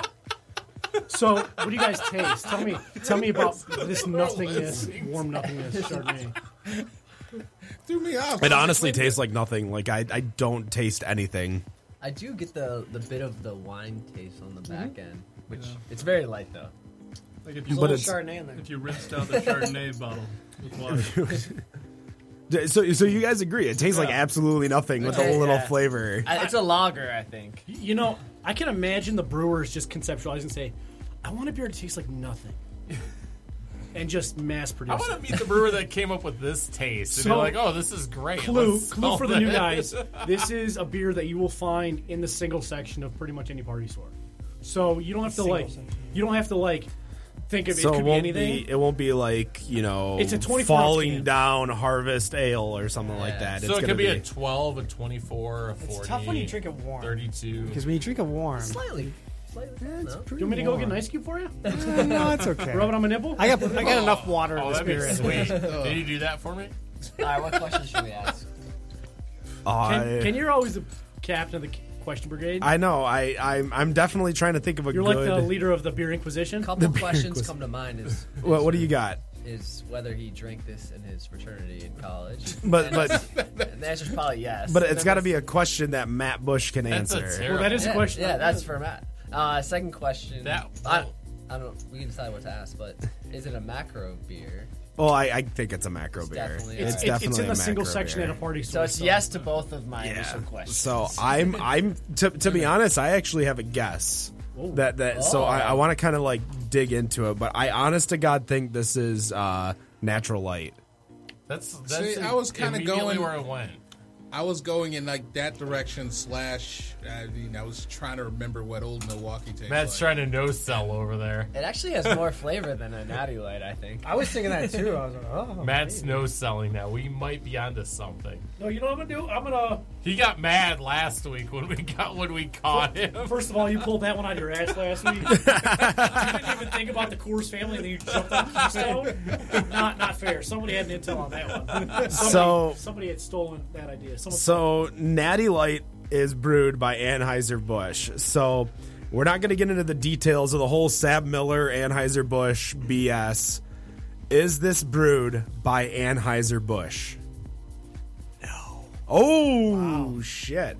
So, what do you guys taste? Tell me, tell me about this nothingness, warm nothingness Chardonnay. Threw me off. It honestly tastes like nothing. Like I, I don't taste anything. I do get the the bit of the wine taste on the back Mm-hmm. end, which it's very light though. Like if you, But it's Chardonnay in there. if you rinsed out the Chardonnay bottle with water. so. So you guys agree? It tastes like absolutely nothing with a Yeah. little flavor. I, it's a lager, I think. You know, I can imagine the brewers just conceptualize and say, "I want a beer to taste like nothing," and just mass I produce. want to it. meet the brewer that came up with this taste. And So- be like, oh, this is great. Clue, Let's clue smell for the new this. guys. This is a beer that you will find in the single section of pretty much any party store. So you don't have to Single like, section. you don't have to like think of So it it could be won't anything. be. It won't be like you know. It's a twenty-four ounce falling can. down Harvest Ale or something like Yeah. that. So it's it gonna could be, a twelve, a twenty-four, a forty. It's tough when you drink it warm. thirty-two. Because when you drink it warm, Slightly. Slightly. it's no. pretty Do you want me to go warm. get an ice cube for you? No, it's okay. Rub it on my nipple. I got I got enough water in Oh, this that'd be beer. sweet. Can you do that for me? All right, what questions should we ask? Ken, Ken, you're always the captain of the question brigade. I know. I I'm I'm definitely trying to think of a You're good. like the leader of the beer inquisition. A couple beer questions quiz. come to mind. Is What what do you got? is whether he drank this in his fraternity in college. But And but and the answer's probably yes. but it's got to be a question that Matt Bush can That's a answer. terrible. Well, that is yeah, a question. Yeah, that's for Matt. Uh, second question. That- I, I don't. We can decide what to ask, but is it a macro beer? Well, I, I think it's a macro It's beer. definitely It's, It's it's, definitely it's in a the single macro section beer. at a party. So store, it's yes to both of my initial Yeah. questions. So I'm I'm to, to be honest, I actually have a guess that that so I, I want to kind of like dig into it, but I honest to God think this is uh, Natural Light. That's, that's See, I was kinda immediately going- where it went. I was going in like that direction. Slash, I mean, I was trying to remember what Old Milwaukee tastes Matt's like. trying to no sell over there. It actually has more flavor than a Natty Light, I think. I was thinking that too. I was like, oh. Matt's no selling now. We might be onto something. No, you know what I'm gonna do? I'm gonna. He got mad last week when we got when we caught him. First of all, you pulled that one out of your ass last week. You didn't even think about the Coors family, and then you jumped on Keystone. Not not fair. Somebody had an intel on that one. Somebody, So- somebody had stolen that idea. Someone So Natty Light is brewed by Anheuser-Busch. So we're not going to get into the details of the whole Sab Miller Anheuser-Busch B S. Is this brewed by Anheuser-Busch? No. Oh shit.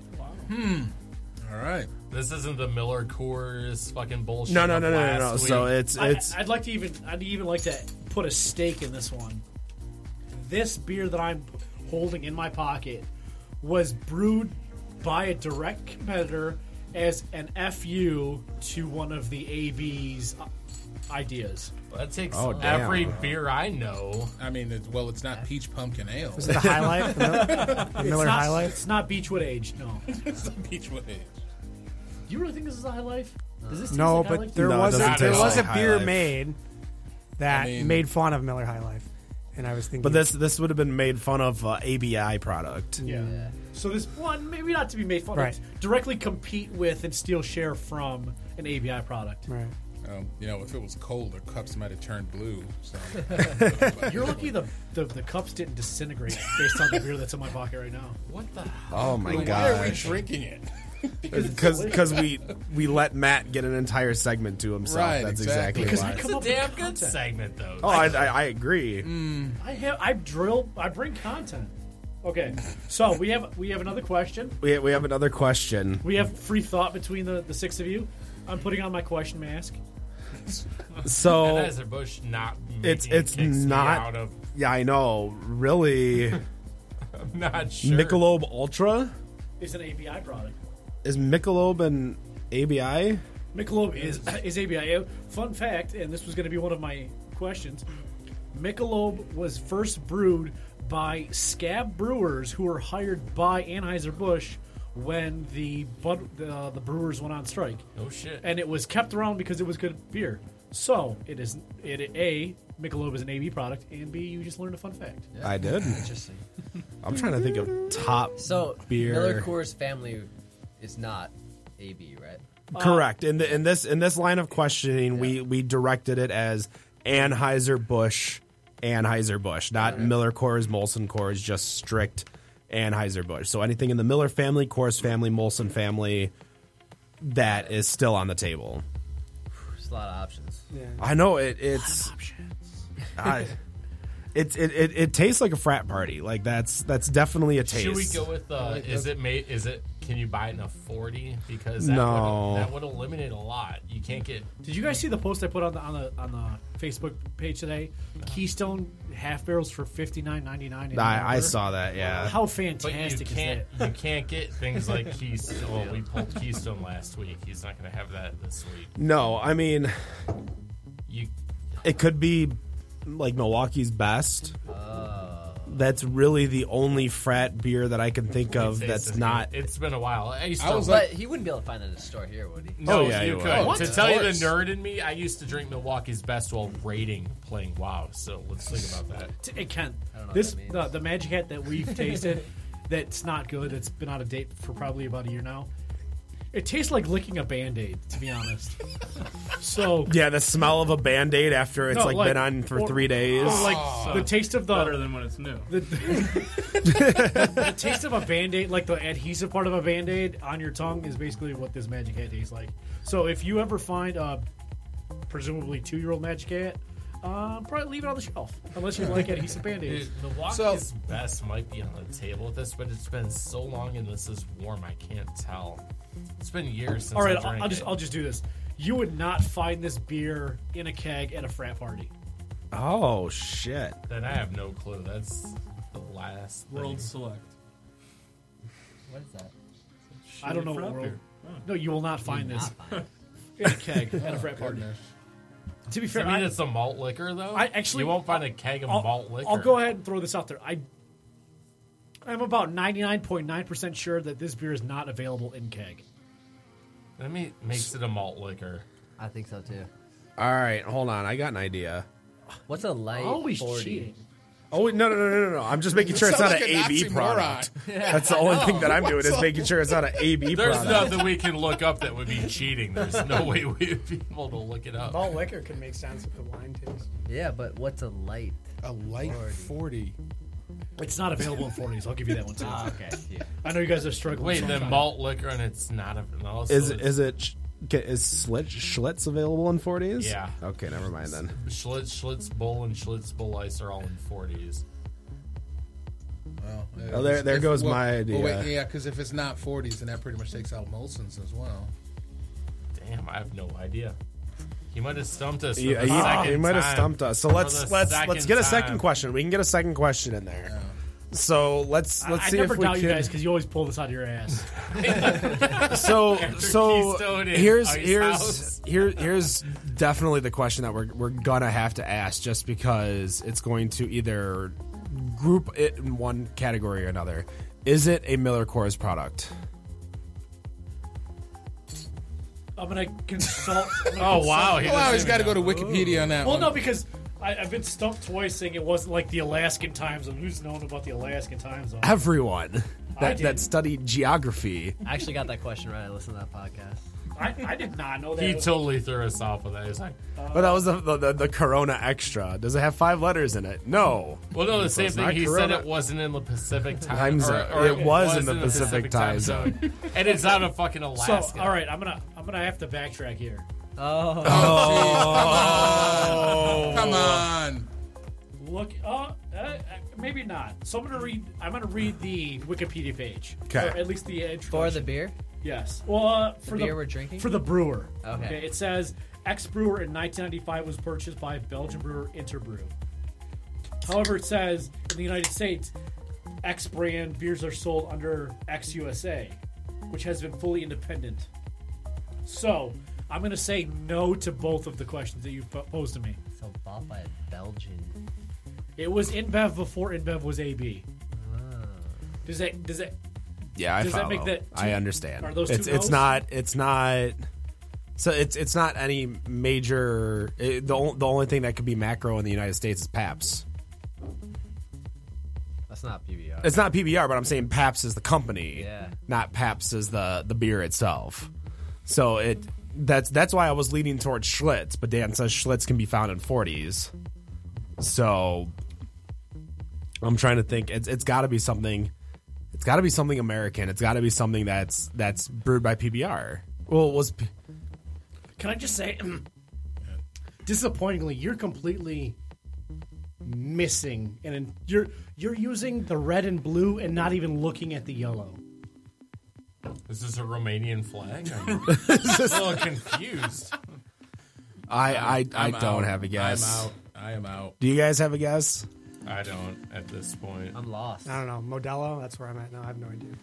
All right. This isn't the Miller Coors fucking bullshit. No, no, of no, no, no, last no. week. So it's I, it's I'd like to even I'd even like to put a stake in this one. This beer that I'm holding in my pocket was brewed by a direct competitor as an F U to one of the A B's ideas. that takes Oh, damn. every beer I know. I mean, it's, well, it's not peach pumpkin ale. Was it the High Life? The Mil- the Miller it's not, High Life? It's not Beechwood Age. No. It's a Beechwood age. Do you really think this is a High Life? Does this taste No, like High but Life? there No, it was a, doesn't there taste was a like High beer Life. made that I mean- made fun of Miller High Life, and I was thinking, but this this would have been made fun of uh, A B I product. Yeah. Yeah. So this one, maybe not to be made fun Right. of, directly compete with and steal share from an A B I product. right? Um, you know, if it was cold, their cups might have turned blue. So. You're lucky the, the the cups didn't disintegrate based on the beer that's in my pocket right now. What the? Oh my Why god. are we drinking it? Because because we we let Matt get an entire segment to himself. Right, That's exactly. exactly, Because why. I It's come a up with damn good content. segment though. Oh, I, I, I agree. I have I drill I bring content. Okay, so we have we have another question. We we have another question. We have free thought between the, the six of you. I'm putting on my question mask. So Anheuser-Busch not making it's it's kicks me not. out of. Yeah, I know. Really, I'm not sure. Michelob Ultra It's an A B I product. is Michelob an A B I? Michelob is is A B I. Fun fact, and this was going to be one of my questions. Michelob was first brewed by scab brewers who were hired by Anheuser-Busch when the bud, the, the brewers went on strike, Oh shit. and it was kept around because it was good beer. So it is it a Michelob is an A B product, and B you just learned a fun fact. I did. Interesting. I'm trying to think of top So beer. Miller Coors family is not A B, right? Correct. In the in this in this line of questioning, we we directed it as Anheuser-Busch, Anheuser-Busch, not Miller Coors, Molson Coors, just strict Anheuser-Busch. So anything in the Miller family, Coors family, Molson family, that is still on the table. There's a lot of options. I know it. It's I, it's it, it it tastes like a frat party. Like that's that's definitely a taste. Should we go with uh, is it made is it can you buy it in a forty because that No. would, that would eliminate a lot. You can't get Did you guys see the post I put on the on the on the Facebook page today? Keystone half barrels for fifty nine ninety nine. I, I saw that. Yeah. How but you fantastic is can't that? you can't get things like Keystone. Well, we pulled Keystone last week. He's not going to have that this week. No, I mean You it could be like Milwaukee's best. Oh. that's really the only frat beer that I can think of that's not. It's been a while. I used to. I was But like, he wouldn't be able to find that in a store here, would he? No, Oh, yeah, you you could. would. To Of tell you the course. nerd in me, I used to drink Milwaukee's Best while raiding playing WoW. So let's think about that. It can. I don't know This what that means. the, the Magic Hat that we've tasted, that's not good. It's been out of date for probably about a year now. It tastes like licking a Band-Aid, to be honest. So Yeah, the smell of a Band-Aid after it's No, like, like- been on for or- three days. or like the taste of the Better than when it's new. the, the taste of a Band-Aid, like the adhesive part of a Band-Aid on your tongue, is basically what this Magic Hat tastes like. So if you ever find a presumably two-year-old Magic Hat, uh, probably leave it on the shelf unless you like adhesive Band-Aids. Dude, Milwaukee's Best might be on the table with this, but it's been so long and this is warm, I can't tell. It's been years since All right, I drank I'll, I'll just it. I'll just do this. You would not find this beer in a keg at a frat party. Oh shit! Then I have no clue. That's the last thing. World Select. What is that? I don't know Shitty what frat world. beer. No, you will not find Not this fine. in a keg at a frat party. To be fair, I mean, I, it's a malt liquor, though. I actually you won't find a keg of I'll, malt liquor. I'll go ahead and throw this out there. I I'm about ninety-nine point nine percent sure that this beer is not available in keg. That mean, makes it a malt liquor. I think so too. All right, hold on. I got an idea. What's a light Always forty? cheating. Oh wait, no, no, no, no, no! I'm just making sure it's Sounds not like an an A B oxymoron. product. That's the only thing that I'm doing is What's making sure it's not an A B There's product. nothing we can look up that would be cheating. There's no way we'd be able to look it up. Malt liquor could make sense with the wine taste. Yeah, but what's a light? a light forty. It's not available in forties. I'll give you that one too. Ah, okay. Yeah. I know you guys are struggling. Wait, so I'm then trying- malt liquor and it's not a no. So Is it's- it? Is it? sh- get- Is Schlitz, Schlitz available in forties? Yeah. Okay, never mind then. Schlitz, Schlitz Bull and Schlitz Bull Ice are all in forties. Well, Oh, there- there if- goes well, my idea. Well, wait, yeah, because if it's not forties, then that pretty much takes out Molson's as well. Damn, I have no idea. He might have stumped us. For Yeah, the you, second you might have time. stumped us. So For let's the let's second let's get a second time. question. We can get a second question in there. So let's let's I, see I never if we doubt can. you guys because you always pull this out of your ass. So so Keystone in here's Ice here's House. here here's definitely the question that we're we're gonna have to ask just because it's going to either group it in one category or another. Is it a Miller Coors product? I'm gonna consult. I'm gonna Oh consult- wow! He Well, doesn't he's even got to know. go to Wikipedia on that Well, one. no, because I, I've been stumped twice saying it wasn't like the Alaskan time zone. Who's known about the Alaskan time zone? Everyone I that did. that studied geography. I actually got that question right. I listened to that podcast. I, I did not know that. He totally threw us off with that. He's like, But that was the, the the the Corona Extra. Does it have five letters in it? No. well, no, the same it's thing. not He Corona. said it wasn't in the Pacific time, Time zone. It was in the Pacific time zone. and it's out of fucking so Alaska. all right, I'm gonna I'm gonna have to backtrack here. Oh, Oh, come on. Look, uh, uh, maybe not. So I'm gonna read. I'm gonna read the Wikipedia page, Okay. or at least the introduction. for the beer? Yes. Well, uh, for the beer we're drinking? for the brewer. Okay. It says ex-brewer in nineteen ninety-five was purchased by Belgian brewer Interbrew. However, it says in the United States, X brand beers are sold under X U S A, which has been fully independent. So I'm going to say no to both of the questions that you po- posed to me. So bought by a Belgian. It was InBev before InBev was A B. Ah. Does that does that Yeah, I Does that follow. make that two- I understand. are those two it's it's no's? not it's not so it's it's not any major it, the o- the only thing that could be macro in the United States is Pabst. That's not P B R. It's not P B R, but I'm saying Pabst is the company, Yeah. not Pabst is the the beer itself. So it that's that's why I was leaning towards Schlitz, but Dan says Schlitz can be found in forties. So I'm trying to think. It's it's got to be something. It's got to be something American. It's got to be something that's that's brewed by P B R. Well, it was P- Can I just say, disappointingly, you're completely missing, and you're you're using the red and blue and not even looking at the yellow. Is this a Romanian flag? I'm a little confused. I I, I I'm don't out. have a guess. I'm out. I am out. Do you guys have a guess? I don't at this point. I'm lost. I don't know. Modelo, that's where I'm at now. I have no idea.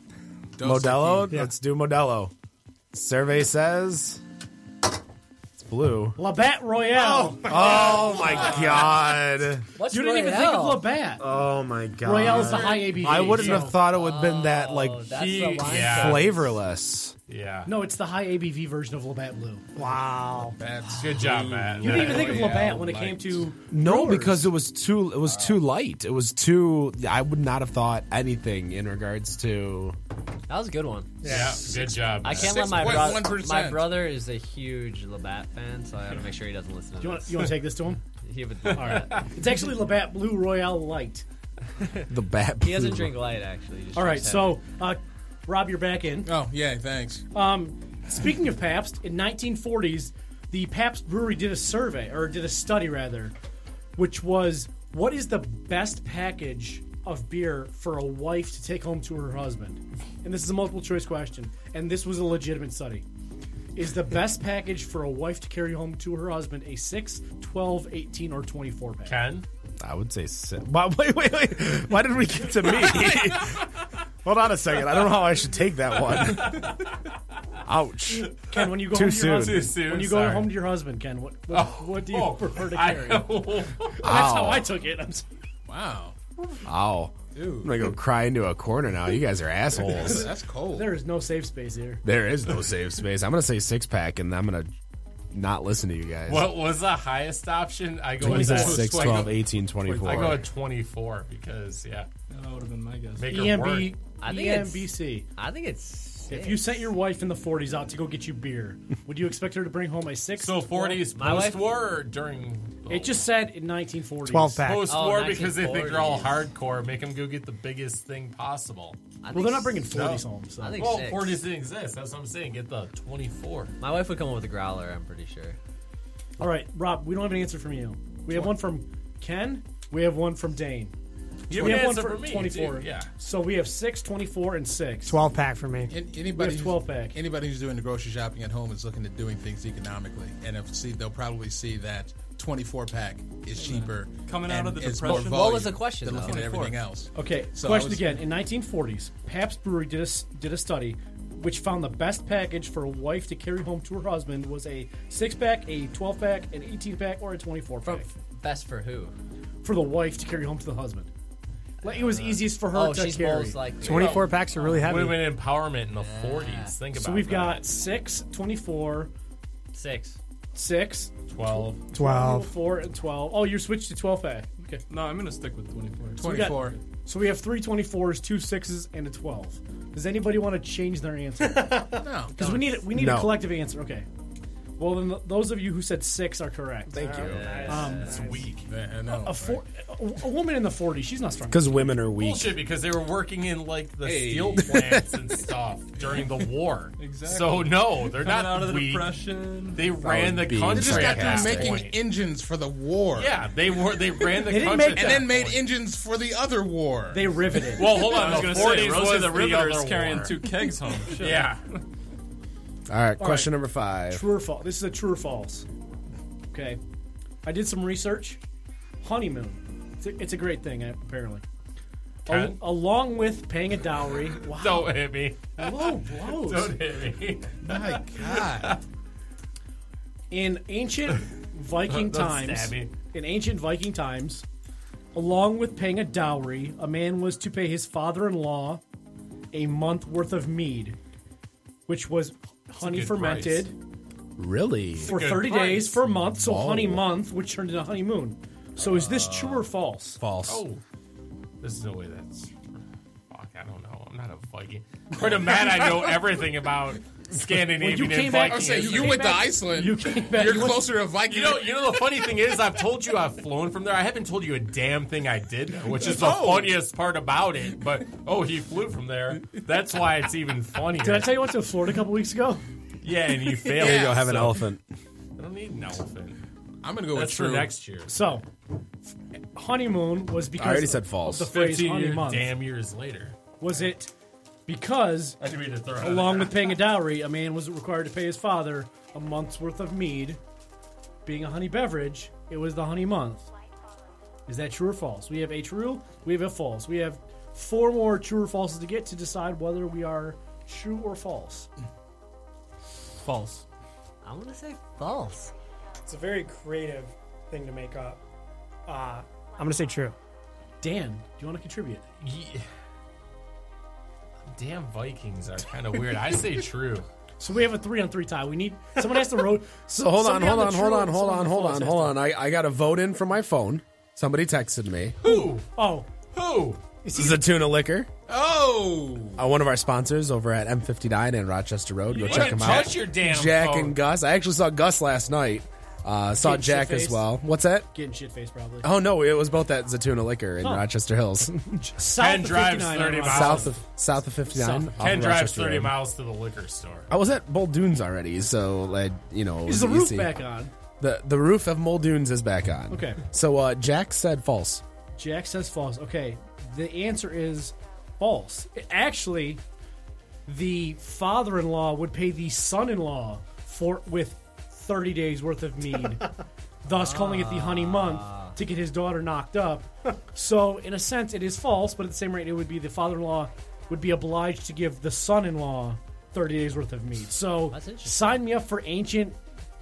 Modelo? Yeah. Let's do Modelo. Survey says it's Blue. Labatt Royale. Oh my god. What's You didn't even think of Labatt. Oh my god. Royale is the high A B V. I wouldn't so- have thought it would have been that like Oh, that's He- the line. yeah. flavorless. Yeah. No, it's the high A B V version of Labatt Blue. Wow. That's Good job, Matt. You didn't even think of Royale Labatt when it Light. came to No, brewers. because it was too it was too light. It was too I would not have thought anything in regards to That was a good one. Yeah, good job. I Matt. can't let my six point one brother. percent. My brother is a huge Labatt fan, so I got to make sure he doesn't listen to You want, this. you want to take this to him? He would. All right. It's actually Labatt Blue Royale Light. the bat. He doesn't drink light, actually. He just All right, drinks so uh, Rob, you're back in. Oh, yeah, thanks. Speaking of Pabst, in nineteen forties, the Pabst Brewery did a survey, or did a study rather, which was what is the best package of beer for a wife to take home to her husband? And this is a multiple choice question, and this was a legitimate study. Is the best package for a wife to carry home to her husband a six, twelve, eighteen, or twenty-four pack? Ken? I would say six. Wait, wait, wait, wait. Why did we get to me? Hold on a second. I don't know how I should take that one. Ouch. Ken, when you go Too home to your soon. husband, Too soon, when you go sorry. home to your husband, Ken, what what, what do you Oh, prefer to I- carry? That's how I took it. I'm s- Wow. Ow. I'm gonna go cry into a corner now. You guys are assholes. That's cold. there is no safe space here. There is no safe space. I'm gonna say six pack, and I'm gonna not listen to you guys. What was the highest option? I go He with said that. six, I twelve, go- eighteen, twenty-four. I go with twenty-four because, yeah. Yeah, that would have been my guess. Make her E M work. B, I think E it's- M B C. I think it's. If you sent your wife in the forties out to go get you beer, would you expect her to bring home a six? So forties My wife- post-war or during... It just said in nineteen forties. twelve pack. Post-war Oh, because they think they're all nineteen hardcore. Make them go get the biggest thing possible. I think Well, they're not s- bringing forties home. So. I think Well, six. forties didn't exist. That's what I'm saying. Get the twenty-four. My wife would come up with a growler. I'm pretty sure. All right, Rob, we don't have an answer from you. We have one from Ken. We have one from Dane. You We have have an one answer for for me, twenty-four. too. Yeah. So we have six, twenty-four, and six. twelve pack for me. An- We Anybody, have twelve pack. anybody who's doing the grocery shopping at home is looking at doing things economically, and if see, they'll probably see that twenty-four pack is cheaper. Coming out and of the is more Depression. What was volume the question, than though? looking at twenty-four. everything else. Okay, So I question was- again. In nineteen forties, Pabst Brewery did a, s- did a study which found the best package for a wife to carry home to her husband was a six-pack, a twelve-pack, an eighteen-pack, or a twenty-four-pack. Best for who? For the wife to carry home to the husband. Like, it was easiest for her Oh, to she's carry. most likely. twenty-four packs are really heavy. Women empowerment in the forties. Think about So we've that. got six, twenty-four, Six. six, twelve. twelve. four, and twelve. Oh, you're switched to twelve-pack. Okay. No, I'm gonna stick with twenty-four. we got- twenty-four. So we have three twenty-fours, two sixes, and a twelve. Does anybody want to change their answer? No, Because we need we need No. a collective answer. Okay. Well, then th- those of you who said six are correct. Thank you. Um, That's weak. Yeah, no, a, four, a, a woman in the forties, she's not strong. Because women are weak. Bullshit, because they were working in like the Hey. steel plants and stuff during the war. Exactly. So no, they're Coming not out of the weak. Depression. They ran the being country They just got at through that making point. engines for the war. Yeah, they were. They ran the They didn't country, make at and that then made point. engines for the other war. They riveted. Well, hold on. I was the gonna say, forties Rosie was the the Riveter is other carrying war. two kegs home. Shit. Yeah. All right, question right. number five. True or false? This is a true or false. Okay. I did some research. Honeymoon. It's a, it's a great thing, apparently. Al- Ken? along with paying a dowry. Wow. Don't hit me. Low blows. Don't hit me. My God. In ancient Viking Don't times, stab me. in ancient Viking times, along with paying a dowry, a man was to pay his father-in-law a month worth of mead, which was honey good fermented Really? for good thirty price. days for a month. So Whoa. honey month, which turned into honeymoon. So is this true or false? False. Oh, there's no way that's. Fuck, I don't know. I'm not a Viking. According to Matt, I know everything about Scandinavian Well, you came and back- I Viking. was saying, You you came went to back- Iceland. You came back. You're you went- closer to Viking. You know, you know the funny thing is, I've told you I've flown from there. I haven't told you a damn thing I did, which is the Oh. funniest part about it. But oh, he flew from there. That's why it's even funnier. Did I tell you I went to Florida a couple weeks ago? Yeah, and you failed. There you go. Have an So, elephant. I don't need an elephant. I'm going to go That's with for true. next year. So, honeymoon was because I already of- said false. of the phrase Fifteen honey year, month. damn years later. Was it because, I didn't mean to throw it out along there. with paying a dowry, a man was required to pay his father a month's worth of mead? Being a honey beverage, it was the honey month. Is that true or false? We have a true, we have a false. We have four more true or falses to get to decide whether we are true or false. False. I'm gonna say false. It's a very creative thing to make up. Uh, I'm going to say true. Dan, do you want to contribute? Yeah. Damn Vikings are kind of weird. I say true. So we have a three on three tie. We need someone has to road. So hold on, somebody hold the on, true hold on, and hold someone on, the hold false on, has hold to- on. I, I got a vote in from my phone. Somebody texted me. Who? Oh, Who? is he, Zatuna Liquor, Oh, uh, one of our sponsors over at M fifty-nine in Rochester Road. Go You check wanna them out. touch your damn Jack phone. and Gus. I actually saw Gus last night. Uh, saw Getting Jack as shit-faced? well. What's that? getting shit faced probably. Oh no, it was both at Zatuna Liquor in Oh. Rochester Hills, South Ken of drives fifty-nine thirty on miles. Rock. south of south of fifty-nine. South. off Ken of drives Rochester thirty Road. miles to the liquor store. I was at Muldoon's already, so like you know, it Is was the roof easy. back on? The the roof of Muldoon's is back on. Okay. So uh, Jack said false. Jack says false. Okay, the answer is false. Actually, the father-in-law would pay the son-in-law for with thirty days worth of mead, thus calling it the honey month to get his daughter knocked up. So, in a sense, it is false, but at the same rate, it would be the father-in-law would be obliged to give the son-in-law thirty days worth of mead. So, That's interesting. sign me up for ancient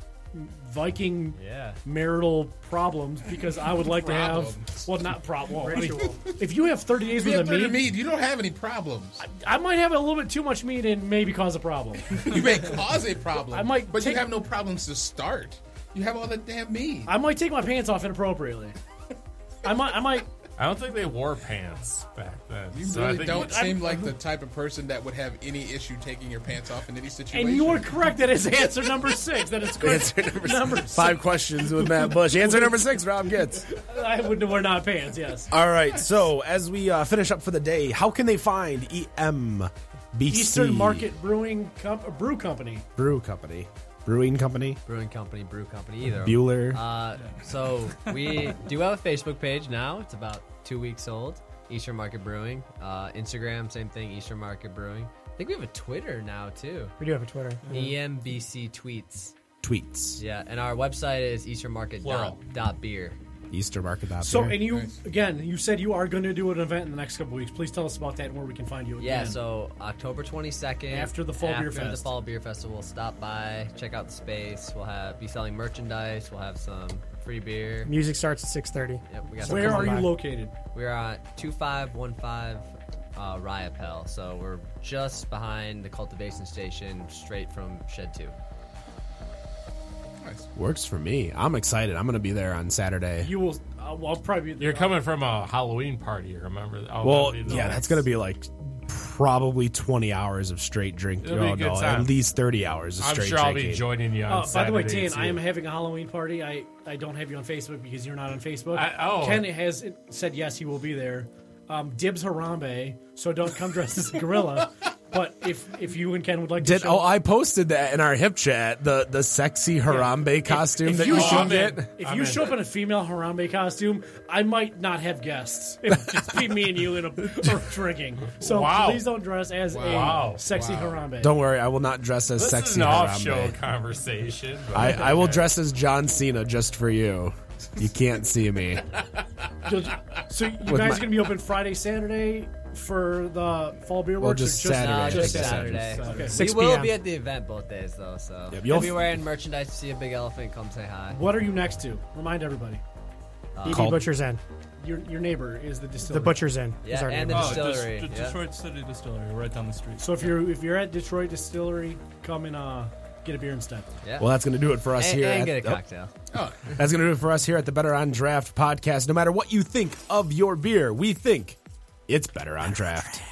Viking Yeah. marital problems because I would like to have Problems. well not problem well, I mean, if you have thirty days if you worth have of thirty meat, meat, you don't have any problems. I might have a little bit too much meat and maybe cause a problem. You may cause a problem. I might but take- you have no problems to start. You have all the damn meat. I might take my pants off inappropriately. I might I might I don't think they wore pants back then. You So I really think don't I'm- seem like the type of person that would have any issue taking your pants off in any situation. and you are correct. That is answer number six. That is correct. Answer number, Number six. Five questions with Matt Bush. Answer number six, Rob gets. I would wear not pants. Yes. All right. So as we uh, finish up for the day, how can they find E M B C Eastern Market Brewing Com- Brew Company. Brew Company, Brewing Company, Brewing company, brew company, either. Bueller. Uh, so we do have a Facebook page now. It's about two weeks old. Eastern Market Brewing. Uh, Instagram, same thing. Eastern Market Brewing. I think we have a Twitter now too. We do have a Twitter. E M B C tweets. Tweets. Yeah, and our website is easternmarket Plural. dot, dot beer. Eastern Market. So, Beer. and you Nice. again, you said you are going to do an event in the next couple weeks. Please tell us about that and where we can find you. Again. Yeah, so October twenty-second. After the Fall Beer After Fest. the Fall Beer Festival, stop by, check out the space. We'll have be selling merchandise. We'll have some free beer. Music starts at six thirty. Yep, we got where some- are you by. located? We're at two five one five uh, Riopel, so we're just behind the cultivation station, straight from Shed Two. Nice. Works for me. I'm excited. I'm going to be there on Saturday. You will. Uh, well, I'll probably. Be, You're coming from a Halloween party, remember? Oh, well, that'll be the yeah, next- that's going to be like probably twenty hours of straight drinking. It'll be a Oh, good no, time. at least thirty hours of I'm straight sure I'll be drinking. joining you on Oh, by the way, Saturday, Dan, I too. am having a Halloween party. I, I don't have you on Facebook because you're not on Facebook. I- oh. Ken has said yes, he will be there. Um, Dibs Harambe, so don't come dressed as a gorilla. But if if you and Ken would like to Did show, oh I posted that in our hip chat the the sexy Harambe costume if that you you show should I'm in. get. if I'm you in. show up in a female Harambe costume, I might not have guests. It would just be me and you in a or drinking. So Wow. please don't dress as Wow. a sexy Wow. Harambe. Don't worry, I will not dress as This sexy is an Harambe. off-show conversation. but- I, I will dress as John Cena just for you. You can't see me. So you With guys my- gonna be open Friday, Saturday for the fall beer Well, works? just or Saturday, No, I just think I said. Saturday. Okay. We six will p.m. be at the event both days, though. So Yep, you'll you'll be f- wearing merchandise. To see a big elephant, come say hi. What are you next to? Remind everybody. E B Called- Butcher's Inn. Your your neighbor is the distillery. The Butcher's Inn. is Yeah, our and neighbor. the Oh, distillery. Dis- yeah. Detroit City Distillery, right down the street. So if you're if you're at Detroit Distillery, come and uh, get a beer instead. Yeah. Well, that's going to do it for us and, here. and at, get a oh, cocktail. Oh, that's going to do it for us here at the Better on Draft podcast. No matter what you think of your beer, we think it's better on draft.